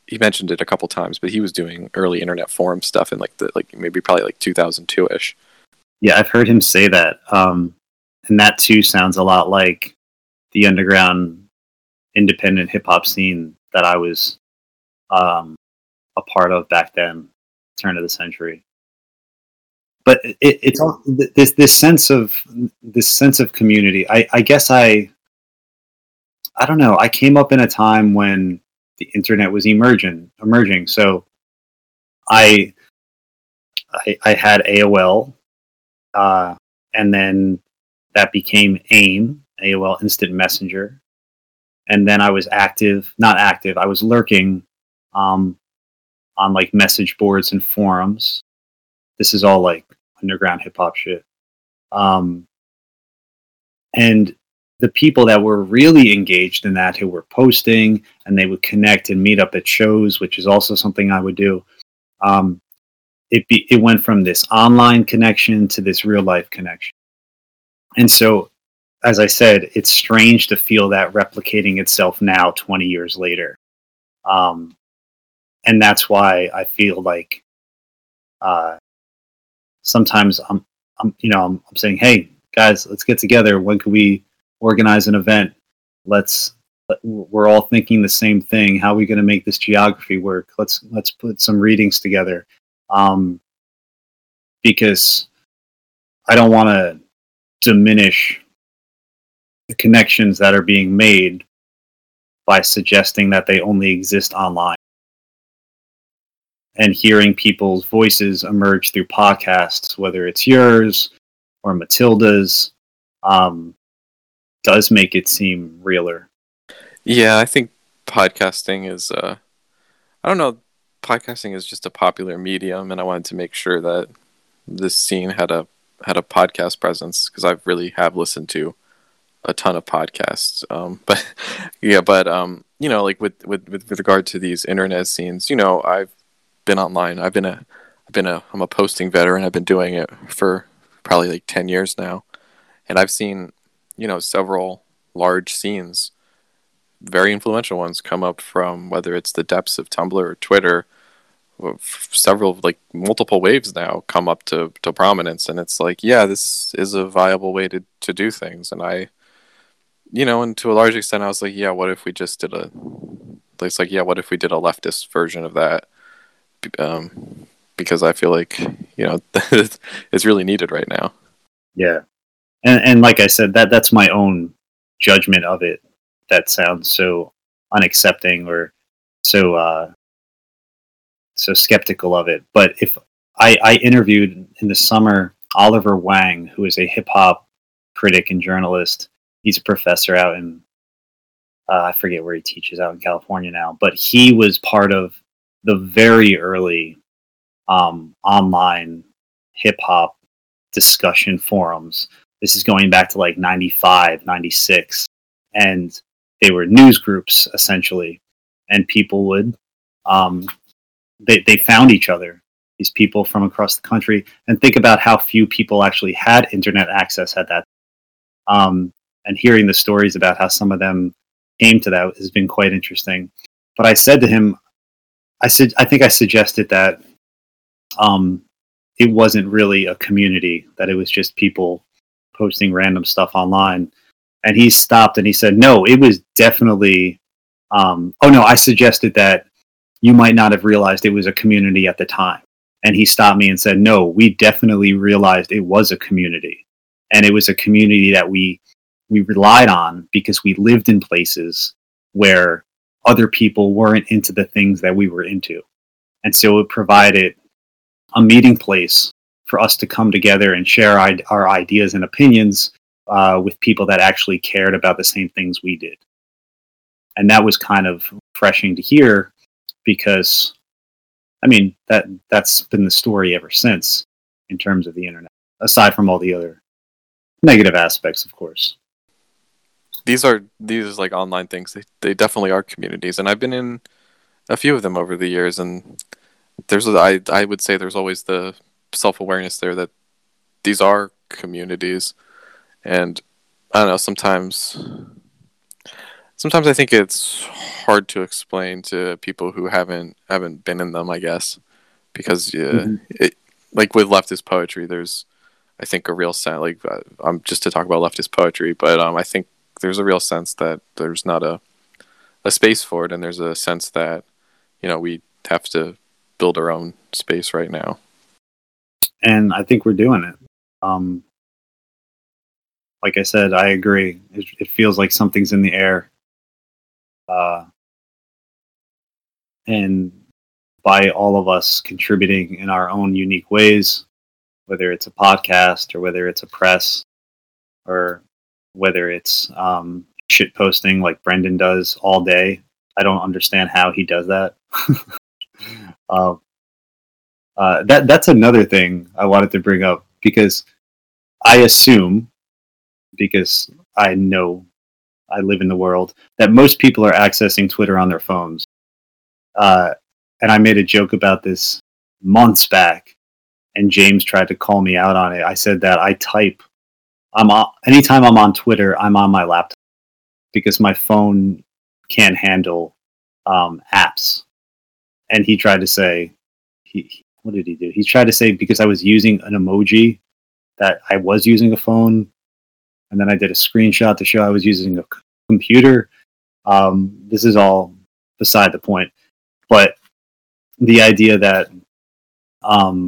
he mentioned it a couple times, but he was doing early internet forum stuff in like the like maybe probably like two thousand two ish. Yeah, I've heard him say that, um, and that too sounds a lot like the underground independent hip hop scene that I was um, a part of back then, turn of the century. But it, it's all this this sense of this sense of community. I, I guess I I don't know. I came up in a time when the internet was emerging, emerging. So I I, I had A O L, uh, and then that became AIM, A O L Instant Messenger, and then I was active, not active. I was lurking um, on like message boards and forums. This is all like underground hip hop shit. Um, and the people that were really engaged in that, who were posting and they would connect and meet up at shows, which is also something I would do. Um, it be, it went from this online connection to this real life connection. And so, as I said, it's strange to feel that replicating itself now, twenty years later. Um, and that's why I feel like uh, sometimes I'm, I'm, you know, I'm, I'm saying, hey guys, let's get together. When can we organize an event? Let's. We're all thinking the same thing. How are we going to make this geography work? Let's let's put some readings together, um, because I don't want to diminish the connections that are being made by suggesting that they only exist online. And hearing people's voices emerge through podcasts, whether it's yours or Matilda's, um, does make it seem realer. Yeah, I think podcasting is, uh, I don't know, podcasting is just a popular medium, and I wanted to make sure that this scene had a had a podcast presence, because I really have listened to a ton of podcasts. Um, but yeah, but um, you know, like with, with with regard to these internet scenes, you know, I've been online. I've been a I've been a I'm a posting veteran. I've been doing it for probably like ten years now, and I've seen, you know, several large scenes, very influential ones, come up from whether it's the depths of Tumblr or Twitter. Several, like multiple waves now, come up to, to prominence, and it's like, yeah, this is a viable way to, to do things. And I, you know, and to a large extent, I was like, yeah, what if we just did a, it's like, yeah, what if we did a leftist version of that? Um, because I feel like, you know, it's really needed right now. Yeah, and and like I said, that that's my own judgment of it. That sounds so unaccepting or so uh, so skeptical of it. But if I, I interviewed in the summer Oliver Wang, who is a hip hop critic and journalist. He's a professor out in uh, I forget where he teaches, out in California now, but he was part of the very early um, online hip hop discussion forums. This is going back to like ninety-five, ninety-six, and they were news groups essentially, and people would um, they they found each other, these people from across the country, and think about how few people actually had internet access at that. Um, and hearing the stories about how some of them came to that has been quite interesting. But I said to him, I said, I think I suggested that um, it wasn't really a community, that it was just people posting random stuff online. And he stopped and he said, no, it was definitely, um, oh no, I suggested that you might not have realized it was a community at the time. And he stopped me and said, no, we definitely realized it was a community. And it was a community that we we relied on because we lived in places where other people weren't into the things that we were into. And so it provided a meeting place for us to come together and share our, our ideas and opinions uh, with people that actually cared about the same things we did. And that was kind of refreshing to hear, because, I mean, that that's been the story ever since in terms of the internet, aside from all the other negative aspects, of course. These are these like online things. They they definitely are communities, and I've been in a few of them over the years. And there's I I would say there's always the self awareness there that these are communities, and I don't know. Sometimes sometimes I think it's hard to explain to people who haven't haven't been in them, I guess, because uh, hmm it, like with leftist poetry, there's I think a real sense, like uh, um, just to talk about leftist poetry, but um, I think there's a real sense that there's not a a space for it, and there's a sense that you know we have to build our own space right now. And I think we're doing it. Um, like I said, I agree. It, it feels like something's in the air. Uh, and by all of us contributing in our own unique ways, whether it's a podcast or whether it's a press or whether it's um, shit posting like Brendan does all day. I don't understand how he does that. uh, uh, that that's another thing I wanted to bring up because I assume, because I know I live in the world, that most people are accessing Twitter on their phones. Uh, and I made a joke about this months back, and James tried to call me out on it. I said that I type. I'm on, anytime I'm on Twitter, I'm on my laptop because my phone can't handle um, apps. And he tried to say, he what did he do? He tried to say because I was using an emoji that I was using a phone, and then I did a screenshot to show I was using a c- computer. Um, this is all beside the point, but the idea that um,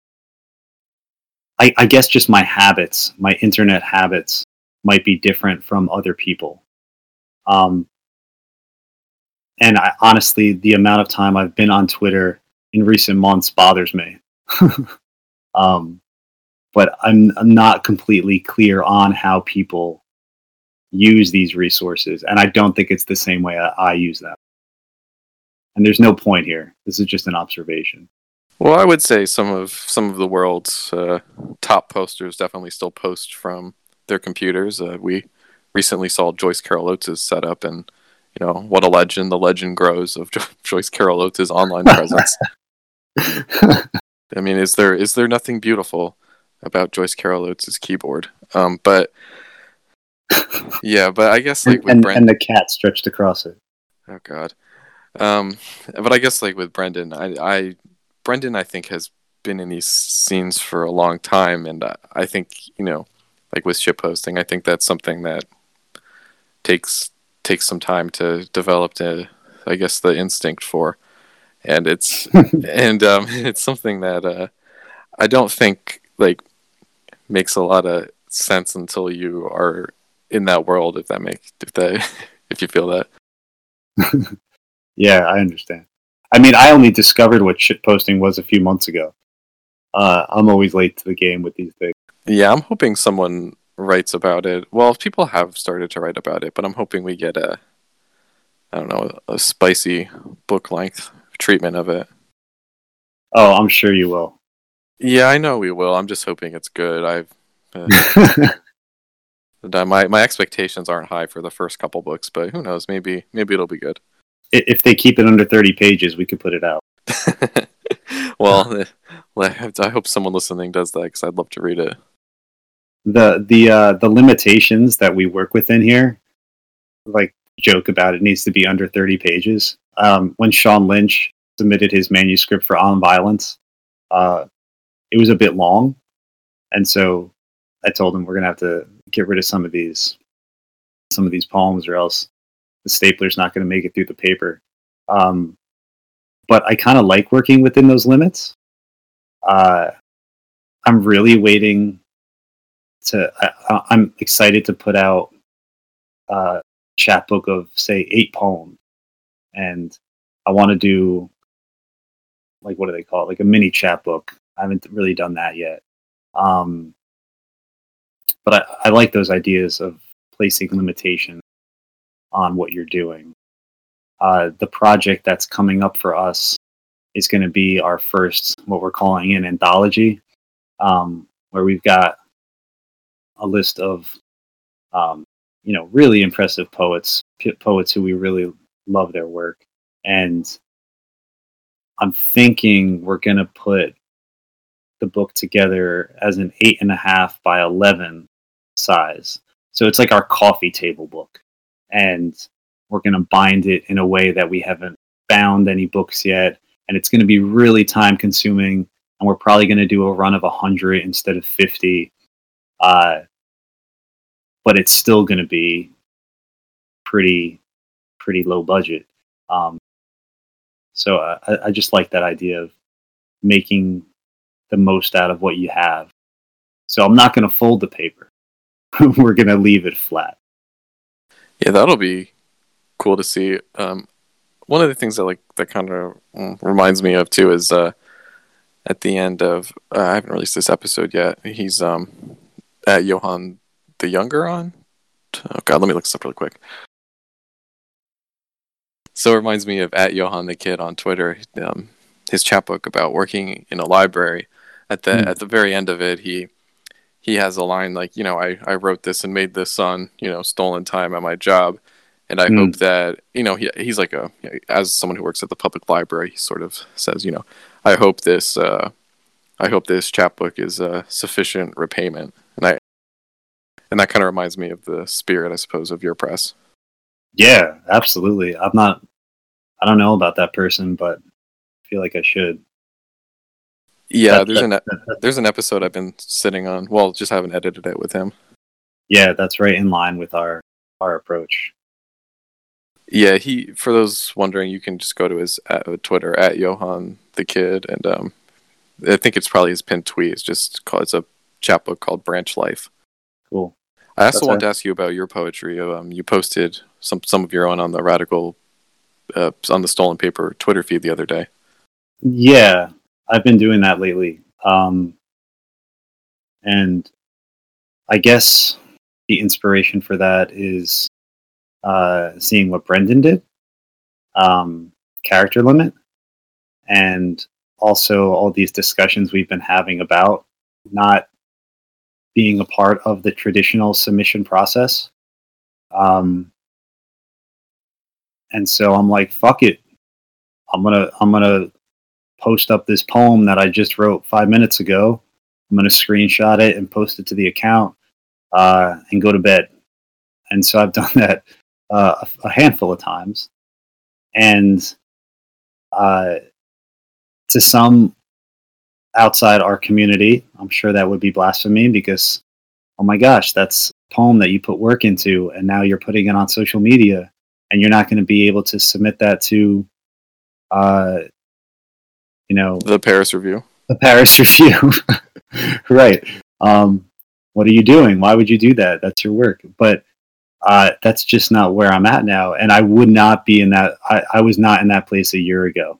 I, I guess just my habits, my internet habits, might be different from other people. Um, and I, honestly, the amount of time I've been on Twitter in recent months bothers me. um, but I'm, I'm not completely clear on how people use these resources, and I don't think it's the same way I, I use them. And there's no point here. This is just an observation. Well, I would say some of some of the world's uh, top posters definitely still post from their computers. Uh, we recently saw Joyce Carol Oates' setup, and you know what a legend. The legend grows of jo- Joyce Carol Oates' online presence. I mean, is there is there nothing beautiful about Joyce Carol Oates' keyboard? Um, but yeah, but I guess like and, with and, Brent. and the cat stretched across it. Oh God. Um, but I guess like with Brendan, I, I Brendan, I think has been in these scenes for a long time, and uh, I think you know, like with ship posting, I think that's something that takes takes some time to develop. To I guess the instinct for, and it's and um, it's something that uh, I don't think like makes a lot of sense until you are in that world. If that makes if that if you feel that. Yeah, I understand. I mean, I only discovered what shitposting was a few months ago. Uh, I'm always late to the game with these things. Yeah, I'm hoping someone writes about it. Well, people have started to write about it, but I'm hoping we get a, I don't know, a spicy book length treatment of it. Oh, I'm sure you will. Yeah, I know we will. I'm just hoping it's good. I've uh, my my expectations aren't high for the first couple books, but who knows? Maybe maybe it'll be good. If they keep it under thirty pages, we could put it out. Well, I hope someone listening does that because I'd love to read it. The the uh, the limitations that we work within here, like joke about it needs to be under thirty pages. Um, when Sean Lynch submitted his manuscript for On Violence, uh, it was a bit long, and so I told him we're gonna have to get rid of some of these some of these poems, or else the stapler's not going to make it through the paper. Um, but I kind of like working within those limits. Uh, I'm really waiting to. I, I'm excited to put out a chapbook of say eight poems, and I want to do like what do they call it? Like a mini chapbook. I haven't really done that yet. Um, but I, I like those ideas of placing limitations on what you're doing. Uh, the project that's coming up for us is going to be our first, what we're calling an anthology, um, where we've got a list of, um, you know, really impressive poets, p- poets who we really love their work. And I'm thinking we're going to put the book together as an eight and a half by eleven size. So it's like our coffee table book. And we're going to bind it in a way that we haven't bound any books yet, and it's going to be really time consuming, and we're probably going to do a run of one hundred instead of fifty, uh, but it's still going to be pretty pretty low budget. Um, so I, I just like that idea of making the most out of what you have. So I'm not going to fold the paper. We're going to leave it flat. Yeah, that'll be cool to see. Um, one of the things that like that kind of reminds me of too is uh, at the end of uh, I haven't released this episode yet. He's um, at Johan the Younger on. Oh God, let me look this up really quick. So it reminds me of at Johan the Kid on Twitter. Um, his chapbook about working in a library. At the mm. at the very end of it, he he has a line like, you know, I, I wrote this and made this on, you know, stolen time at my job. And I mm. hope that, you know, he he's like a, as someone who works at the public library, he sort of says, you know, I hope this, uh, I hope this chapbook is uh, sufficient repayment. And I, and that kind of reminds me of the spirit, I suppose, of your press. Yeah, absolutely. I'm not, I don't know about that person, but I feel like I should. Yeah, that, there's that, an that, there's an episode I've been sitting on. Well, just haven't edited it with him. Yeah, that's right in line with our our approach. Yeah, he. For those wondering, you can just go to his uh, Twitter at Johan the Kid, and um, I think it's probably his pinned tweet. It's just called, it's a chapbook called Branch Life. Cool. I also want to ask you about your poetry. Um, you posted some some of your own on the Radical, uh, on the Stolen Paper Twitter feed the other day. Yeah. I've been doing that lately. Um, and I guess the inspiration for that is uh, seeing what Brendan did, um, Character Limit, and also all these discussions we've been having about not being a part of the traditional submission process. Um, and so I'm like, fuck it. I'm gonna, I'm gonna post up this poem that I just wrote five minutes ago. I'm going to screenshot it and post it to the account uh, and go to bed. And so I've done that uh, a handful of times. And uh, to some outside our community, I'm sure that would be blasphemy because, oh my gosh, that's a poem that you put work into and now you're putting it on social media and you're not going to be able to submit that to uh, you know, the Paris Review. The Paris Review. Right. Um, what are you doing? Why would you do that? That's your work. But uh, that's just not where I'm at now. And I would not be in that. I, I was not in that place a year ago.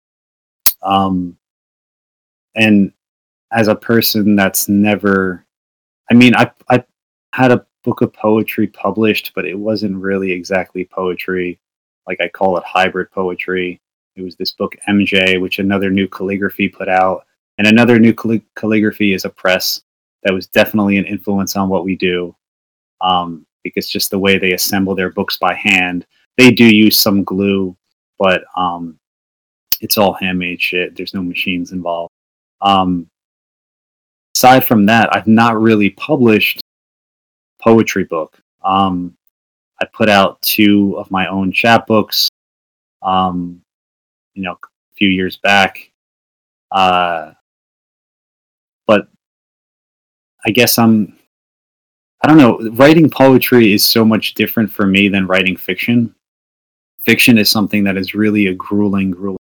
Um, and as a person that's never, I mean, I, I had a book of poetry published, but it wasn't really exactly poetry. Like I call it hybrid poetry. It was this book, M J, which another new calligraphy put out. And another new calli- calligraphy is a press that was definitely an influence on what we do. Um, because just the way they assemble their books by hand, they do use some glue, but um, it's all handmade shit. There's no machines involved. Um, aside from that, I've not really published poetry book. Um, I put out two of my own chapbooks. Um, you know, a few years back. Uh, but I guess I'm, I don't know, writing poetry is so much different for me than writing fiction. Fiction is something that is really a grueling, grueling.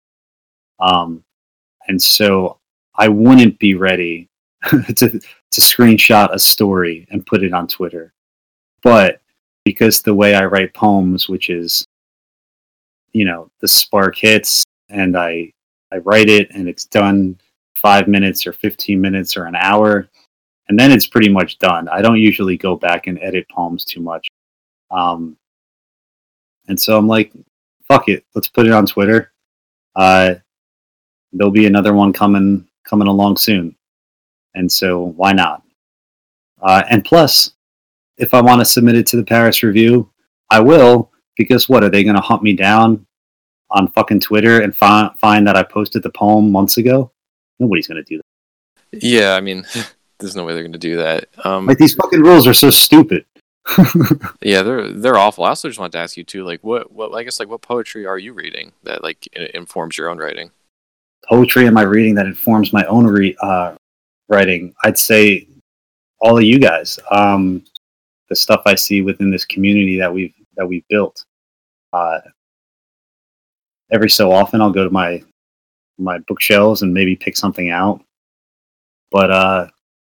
Um, and so I wouldn't be ready to, to screenshot a story and put it on Twitter. But because the way I write poems, which is, you know, the spark hits and I I write it and it's done five minutes or fifteen minutes or an hour, and then it's pretty much done. I don't usually go back and edit poems too much. Um, and so I'm like, fuck it, let's put it on Twitter. Uh, there'll be another one coming coming along soon. And so why not? Uh, and plus, if I want to submit it to the Paris Review, I will. Because what, are they going to hunt me down on fucking Twitter and fi- find that I posted the poem months ago? Nobody's going to do that. Yeah, I mean, there's no way they're going to do that. Um, like, these fucking rules are so stupid. Yeah, they're they're awful. I also just wanted to ask you too, like what what I guess like what poetry are you reading that like i- informs your own writing? Poetry am I reading that informs my own re- uh, writing? I'd say all of you guys. Um, the stuff I see within this community that we've that we've built. Uh, every so often, I'll go to my my bookshelves and maybe pick something out. But uh,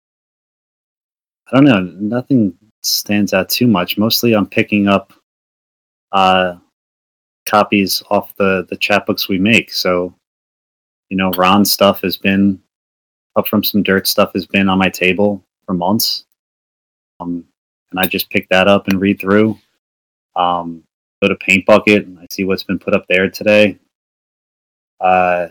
I don't know. Nothing stands out too much. Mostly, I'm picking up uh, copies off the the chapbooks we make. So you know, Ron's stuff has been up from some dirt stuff has been on my table for months. Um, and I just pick that up and read through. Um, go to Paint Bucket and I see what's been put up there today. Uh,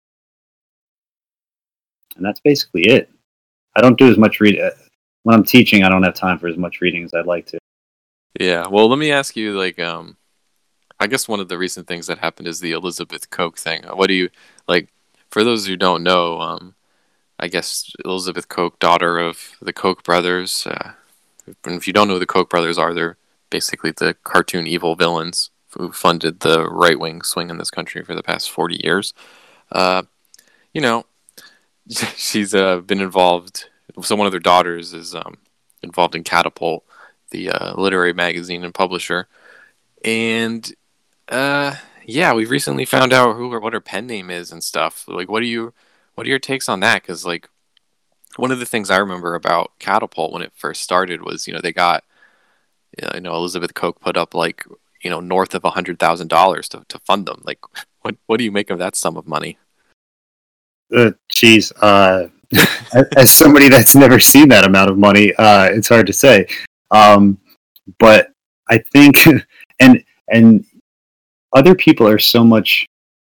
and that's basically it. I don't do as much read uh, when I'm teaching. I don't have time for as much reading as I'd like to. Yeah, well, let me ask you like um I guess one of the recent things that happened is the Elizabeth Koch thing. What do you like for those who don't know, um I guess Elizabeth Koch, daughter of the Koch brothers. Uh, and if you don't know who the Koch brothers are, they're basically the cartoon evil villains who funded the right wing swing in this country for the past forty years. Uh, you know, she's uh, been involved. So one of their daughters is um, involved in Catapult, the uh, literary magazine and publisher. And uh, yeah, we've recently found out who or what her pen name is and stuff. Like, what do you, what are your takes on that? Because like one of the things I remember about Catapult when it first started was, you know, they got, you know, Elizabeth Koch put up like, you know, north of a hundred thousand dollars to to fund them. Like, what what do you make of that sum of money? Uh, geez, uh, as somebody that's never seen that amount of money, uh, it's hard to say. Um, but I think, and and other people are so much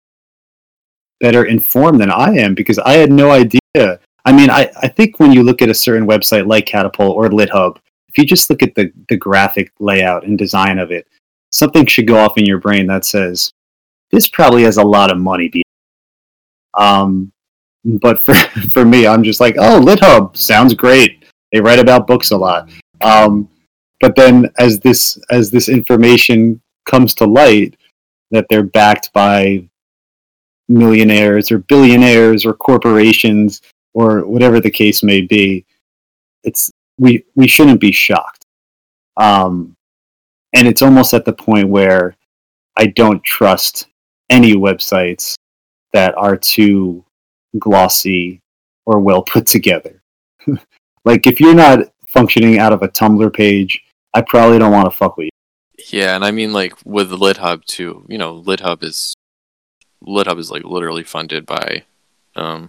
better informed than I am because I had no idea. I mean, I, I think when you look at a certain website like Catapult or LitHub, if you just look at the, the graphic layout and design of it, something should go off in your brain that says, this probably has a lot of money. Be um, but for, for me, I'm just like, oh, LitHub sounds great. They write about books a lot. Um, but then as this as this information comes to light, that they're backed by millionaires or billionaires or corporations or whatever the case may be, it's we we shouldn't be shocked. Um, and it's almost at the point where I don't trust any websites that are too glossy or well put together. Like if you're not functioning out of a Tumblr page, I probably don't want to fuck with you. Yeah, and I mean like with LitHub too. You know, LitHub is LitHub is like literally funded by, um,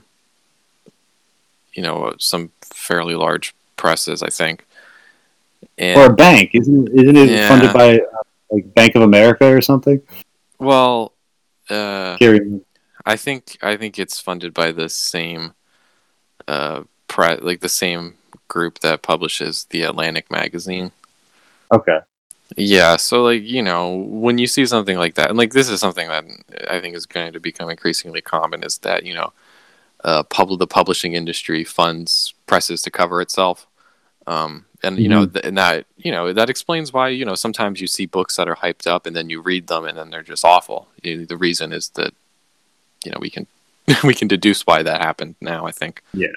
you know, some fairly large presses, I think. Or a And bank, isn't isn't it funded yeah, by uh, like Bank of America or something? well, uh, Gary, I think I think it's funded by the same uh pre like the same group that publishes the Atlantic magazine. okay. Yeah, so like, you know, when you see something like that, and like this is something that I think is going to become increasingly common is that, you know, uh pub the publishing industry funds presses to cover itself. Um and you know, Hmm. th- and that, you know, that explains why, you know, sometimes you see books that are hyped up and then you read them and then they're just awful. You know, the reason is that, you know, we can we can deduce why that happened now, I think. Yeah.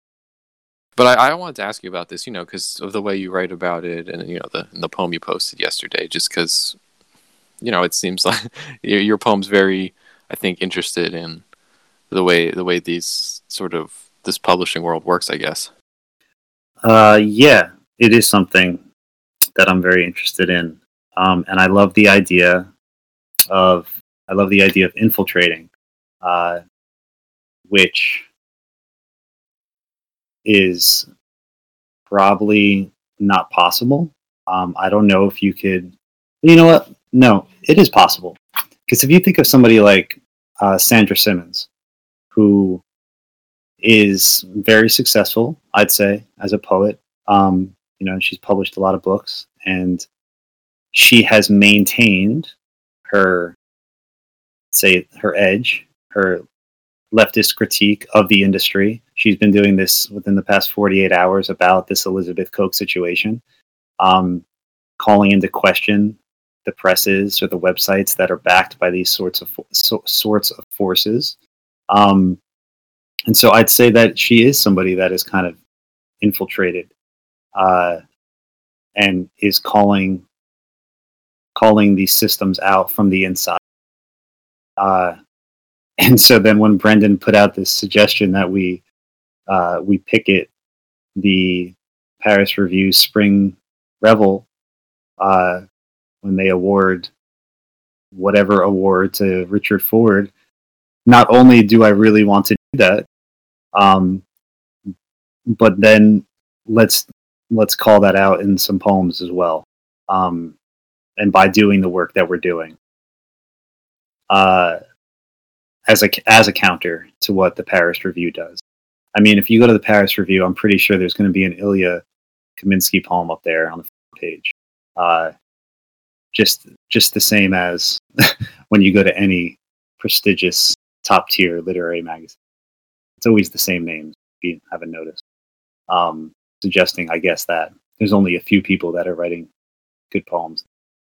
But I, I wanted to ask you about this, you know, because of the way you write about it, and you know the the poem you posted yesterday. Just because you know it seems like your, your poem's very, I think, interested in the way the way these sort of this publishing world works. I guess. Uh, yeah, it is something that I'm very interested in, um, and I love the idea of I love the idea of infiltrating, uh, which is probably not possible. Um, I don't know if you could. You know what? No, it is possible because if you think of somebody like uh, Sandra Simmons, who is very successful, I'd say, as a poet. Um, you know, she's published a lot of books, and she has maintained her, say, her edge, her leftist critique of the industry. She's been doing this within the past forty-eight hours about this Elizabeth Koch situation. Um, calling into question the presses or the websites that are backed by these sorts of so, sorts of forces. Um, and so I'd say that she is somebody that is kind of infiltrated uh, and is calling calling these systems out from the inside. Uh, and so then when Brendan put out this suggestion that we uh, we picket the Paris Review Spring Revel uh, when they award whatever award to Richard Ford, not only do I really want to do that, um, but then let's let's call that out in some poems as well, um, and by doing the work that we're doing, uh, as a as a counter to what the Paris Review does. I mean, if you go to the Paris Review, I'm pretty sure there's going to be an Ilya Kaminsky poem up there on the page. Uh, just just the same as when you go to any prestigious top tier literary magazine. It's always the same names, if you haven't noticed. Um, suggesting, I guess, that there's only a few people that are writing good poems.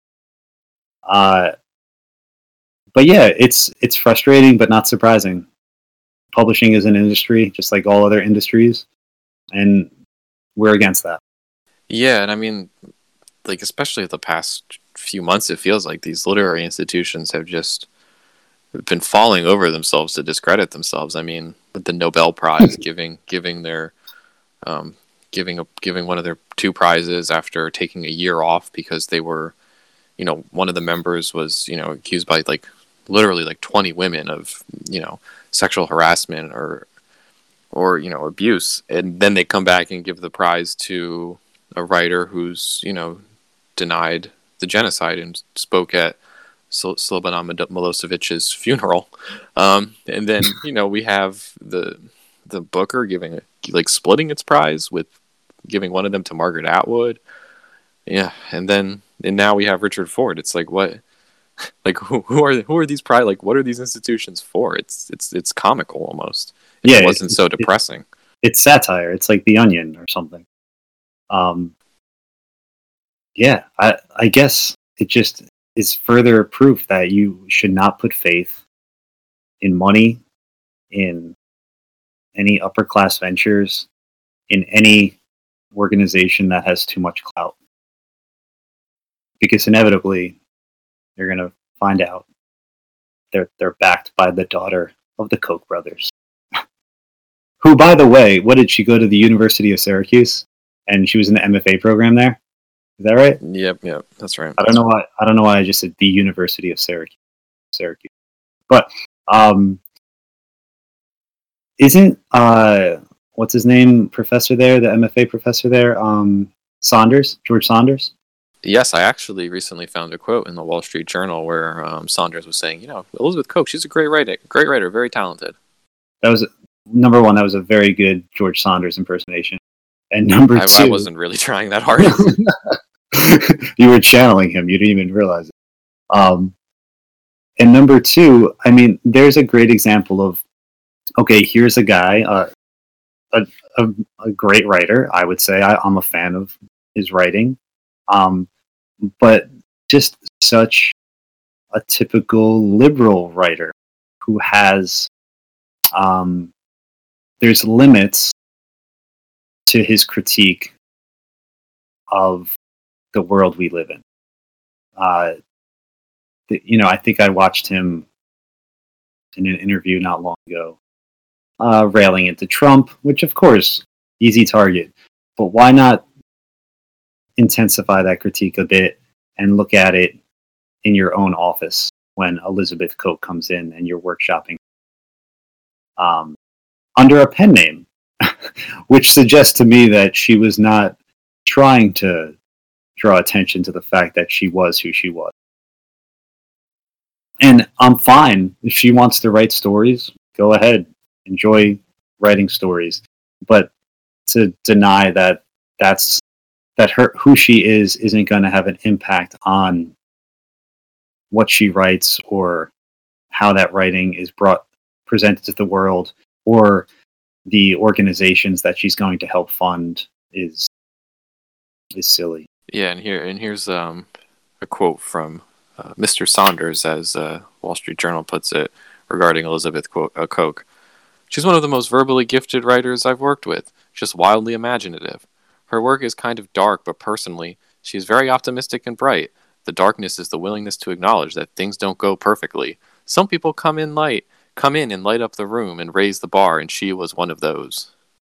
Uh, but yeah, it's it's frustrating, but not surprising. Publishing is an industry, just like all other industries, and we're against that. Yeah, and I mean, like, especially the past few months, it feels like these literary institutions have just been falling over themselves to discredit themselves. I mean, with the Nobel Prize giving giving their um, giving a, giving one of their two prizes after taking a year off because they were, you know, one of the members was, you know, accused by like literally like twenty women of, you know, sexual harassment or or you know, abuse, and then they come back and give the prize to a writer who's, you know, denied the genocide and spoke at Slobodan Milosevic's funeral. Um, and then, you know, we have the the Booker giving a, like splitting its prize with giving one of them to Margaret Atwood. Yeah, and then and now we have Richard Ford. It's like, what? Like, who, who are who are these prize? Like, what are these institutions for? It's it's it's comical almost. If yeah, it wasn't it's, so depressing. It's, it's satire. It's like The Onion or something. Um. Yeah, I I guess it just is further proof that you should not put faith in money, in any upper class ventures, in any organization that has too much clout. Because inevitably, you're going to find out they're, they're backed by the daughter of the Koch brothers. Who, by the way, what did she go to the University of Syracuse? And she was in the M F A program there? Is that right? Yep, yep, that's right. I don't know why. I don't know why I just said the University of Syracuse. Syracuse, but um, isn't uh, what's his name, professor there, the M F A professor there, um, Saunders, George Saunders? Yes, I actually recently found a quote in the Wall Street Journal where um, Saunders was saying, you know, Elizabeth Koch, she's a great writer, great writer, very talented. That was number one. That was a very good George Saunders impersonation, and number I, two, I wasn't really trying that hard. You were channeling him. You didn't even realize it. Um, and number two, I mean, there's a great example of, okay, here's a guy, uh, a, a, a great writer, I would say. I, I'm a fan of his writing. Um, but just such a typical liberal writer who has, um, there's limits to his critique of the world we live in. Uh, the, you know, I think I watched him in an interview not long ago, uh, railing into Trump, which of course, easy target. But why not intensify that critique a bit and look at it in your own office when Elizabeth Koch comes in and you're workshopping um, under a pen name, which suggests to me that she was not trying to draw attention to the fact that she was who she was. And I'm fine if she wants to write stories, go ahead, enjoy writing stories. But to deny that that's that her who she is isn't going to have an impact on what she writes or how that writing is brought presented to the world or the organizations that she's going to help fund is is silly. Yeah, and here and here's um a quote from uh, Mister Saunders, as uh, Wall Street Journal puts it, regarding Elizabeth Qu- uh, Koch. She's one of the most verbally gifted writers I've worked with, just wildly imaginative. Her work is kind of dark, but personally, she is very optimistic and bright. The darkness is the willingness to acknowledge that things don't go perfectly. Some people come in light, come in and light up the room and raise the bar, and she was one of those.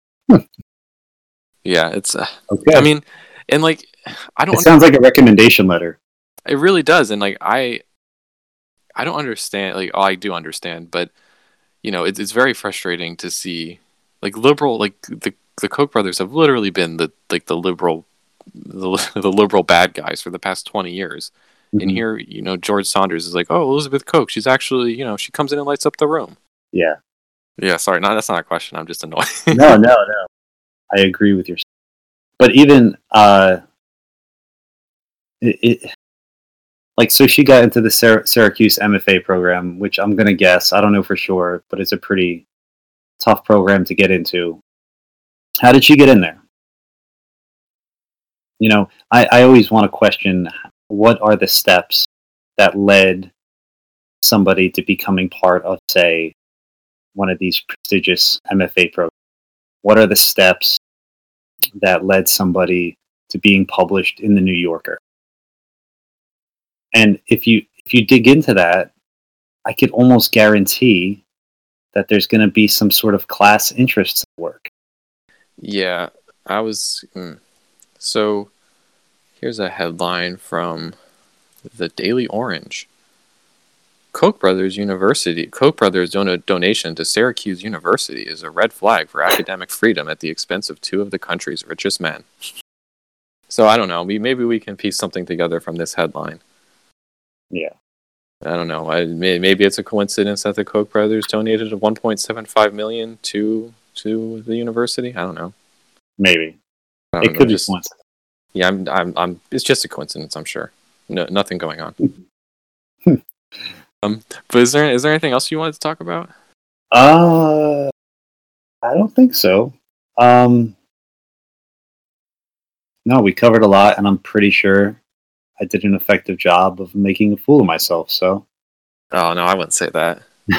Yeah, it's. Uh, Okay. I mean, and like, I don't. It sounds like a recommendation letter. It really does, and like I, I don't understand. Like, oh, I do understand, but you know, it's it's very frustrating to see like liberal, like the the Koch brothers have literally been the like the liberal, the, the liberal bad guys for the past twenty years. And Mm-hmm. here, you know, George Saunders is like, oh, Elizabeth Koch, she's actually, you know, she comes in and lights up the room. Yeah. Yeah, sorry, no, that's not a question. I'm just annoyed. No, no, no. I agree with your. But even uh, it, it like so she got into the Syr- Syracuse M F A program, which I'm gonna guess I don't know for sure, but it's a pretty tough program to get into. How did she get in there? You know, I, I always want to question what are the steps that led somebody to becoming part of, say, one of these prestigious M F A programs. What are the steps that led somebody to being published in the New Yorker? And if you if you dig into that, I could almost guarantee that there's going to be some sort of class interest at work. Yeah, I was. Mm. So here's a headline from the Daily Orange. Koch brothers University. Koch brothers don- donation to Syracuse University is a red flag for academic freedom at the expense of two of the country's richest men. So I don't know. We maybe we can piece something together from this headline. Yeah, I don't know. I, maybe it's a coincidence that the Koch brothers donated one point seven five million to to the university. I don't know. maybe I don't it know, could just, be once. Yeah, I'm, I'm, I'm. It's just a coincidence, I'm sure. No, nothing going on. um, but is there is there anything else you wanted to talk about? Uh, I don't think so. Um, no, we covered a lot, and I'm pretty sure I did an effective job of making a fool of myself. So, Oh no, I wouldn't say that.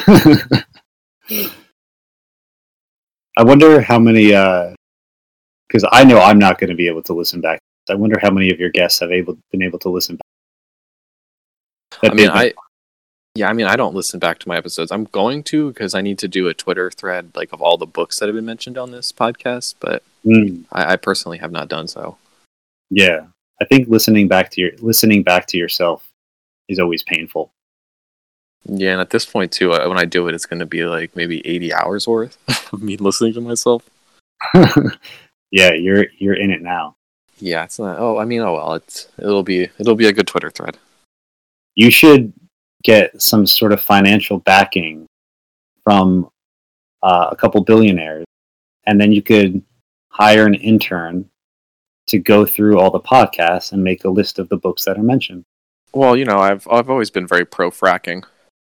I wonder how many. Because uh, I know I'm not going to be able to listen back. I wonder how many of your guests have able been able to listen back. That I mean, they've been- I. Yeah, I mean, I don't listen back to my episodes. I'm going to because I need to do a Twitter thread like of all the books that have been mentioned on this podcast, but Mm, I, I personally have not done so. yeah, I think listening back to your listening back to yourself is always painful. Yeah, and at this point too, uh, when I do it, it's going to be like maybe eighty hours worth of me listening to myself. Yeah, you're you're in it now. Yeah, it's not. Oh, I mean, oh well, it's it'll be it'll be a good Twitter thread. You should get some sort of financial backing from uh, a couple billionaires, and then you could hire an intern to go through all the podcasts and make a list of the books that are mentioned. Well, you know, I've I've always been very pro fracking.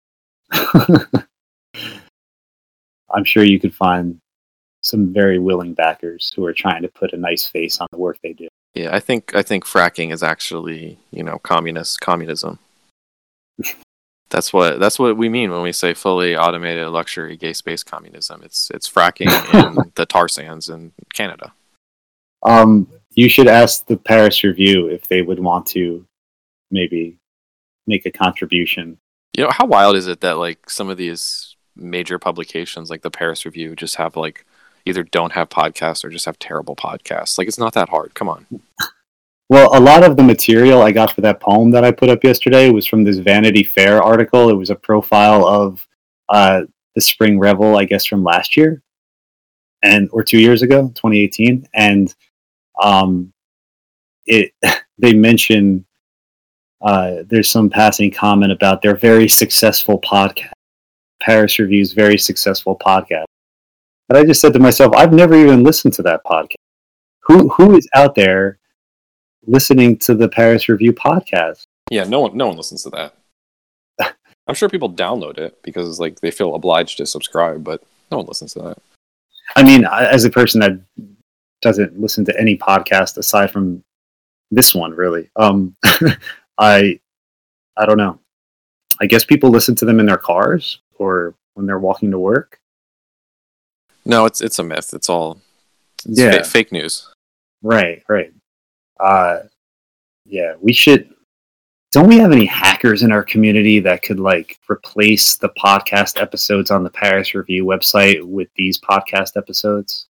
I'm sure you could find some very willing backers who are trying to put a nice face on the work they do. Yeah, I think I think fracking is actually, you know, communist communism. That's what that's what we mean when we say fully automated luxury gay space communism. It's it's fracking in the tar sands in Canada. Um, you should ask the Paris Review if they would want to maybe make a contribution. You know, how wild is it that like some of these major publications like the Paris Review just have like either don't have podcasts or just have terrible podcasts? Like, it's not that hard. Come on. Well, a lot of the material I got for that poem that I put up yesterday was from this Vanity Fair article. It was a profile of uh, the Spring Revel, I guess, from last year, and or two years ago, twenty eighteen, and um, it they mention uh, there's some passing comment about their very successful podcast, Paris Review's very successful podcast. And I just said to myself, I've never even listened to that podcast. Who who is out there listening to the Paris Review podcast? Yeah, no one no one listens to that. I'm sure people download it because like they feel obliged to subscribe, but no one listens to that. I mean, as a person that doesn't listen to any podcast aside from this one really. Um, I I don't know. I guess people listen to them in their cars or when they're walking to work. No, it's it's a myth. It's all it's Yeah. fa- fake news. Right, right. Uh, yeah, we should. Don't we have any hackers in our community that could like replace the podcast episodes on the Paris Review website with these podcast episodes?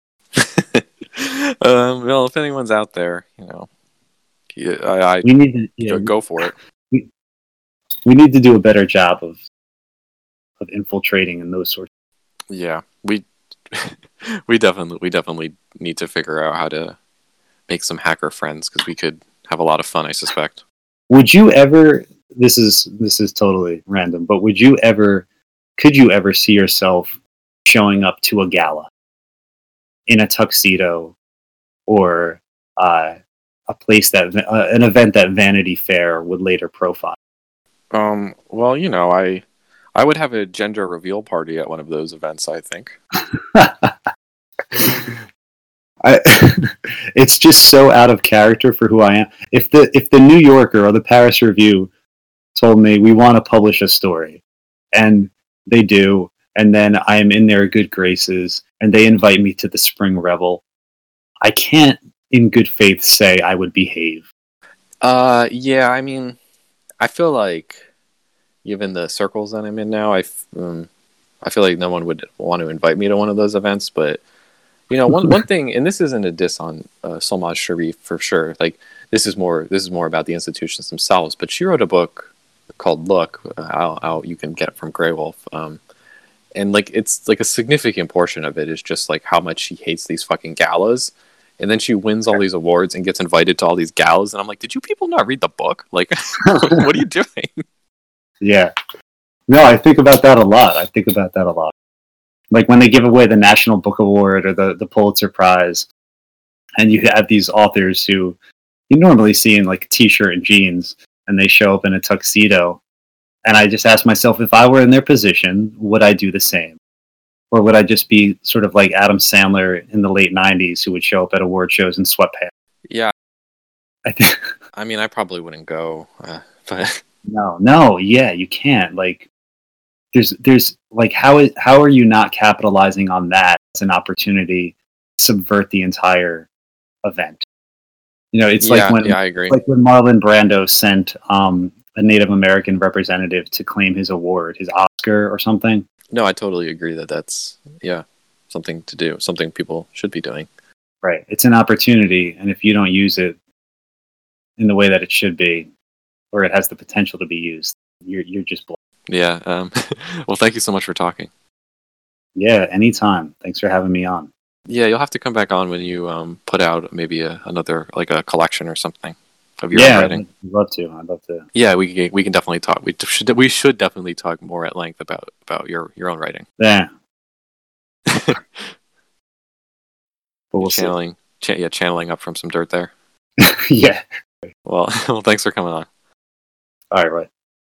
um, well, if anyone's out there, you know, yeah, I, I We need to. Yeah, go, go for it. we, we need to do a better job of of infiltrating and those sorts. Yeah, we we definitely we definitely need to figure out how to make some hacker friends because we could have a lot of fun. I suspect. Would you ever? This is this is totally random, but would you ever? Could you ever see yourself showing up to a gala in a tuxedo, or uh, a place that uh, an event that Vanity Fair would later profile? Um. Well, you know, I I would have a gender reveal party at one of those events. I think. I, it's just so out of character for who I am. If the if the New Yorker or the Paris Review told me we want to publish a story, and they do, and then I am in their good graces, and they invite me to the Spring Revel, I can't, in good faith, say I would behave. Uh. Yeah. I mean, I feel like, given the circles that I'm in now, I um, I feel like no one would want to invite me to one of those events, but. You know, one one thing, and this isn't a diss on uh, Solmaz Sharif for sure. Like this is more this is more about the institutions themselves. But she wrote a book called "Look," uh, out, out you can get it from Graywolf, um, and like it's like a significant portion of it is just like how much she hates these fucking galas, and then she wins all these awards and gets invited to all these galas, and I'm like, did you people not read the book? Like, what are you doing? Yeah, no, I think about that a lot. I think about that a lot. Like when they give away the National Book Award or the, the Pulitzer Prize, and you have these authors who you normally see in like a t-shirt and jeans, and they show up in a tuxedo. And I just ask myself, if I were in their position, would I do the same? Or would I just be sort of like Adam Sandler in the late nineties who would show up at award shows in sweatpants? Yeah. I think. I mean, I probably wouldn't go, uh, but... No, no, yeah, you can't. Like, There's, there's like, how is, how are you not capitalizing on that as an opportunity to subvert the entire event? You know, it's yeah, like when, yeah, I agree. like when Marlon Brando sent um, a Native American representative to claim his award, his Oscar or something. No, I totally agree that that's yeah something to do, something people should be doing. Right, it's an opportunity, and if you don't use it in the way that it should be, or it has the potential to be used, you're you're just blown. Yeah. Um, well, thank you so much for talking. Yeah, anytime. Thanks for having me on. Yeah, you'll have to come back on when you um, put out maybe a, another, like a collection or something of your yeah, own writing. I'd love to. I'd love to. Yeah, we can, we can definitely talk. We should we should definitely talk more at length about, about your, your own writing. Yeah. But we'll channeling, cha- yeah, channeling up from some dirt there. yeah. Well, well, thanks for coming on. All right, right.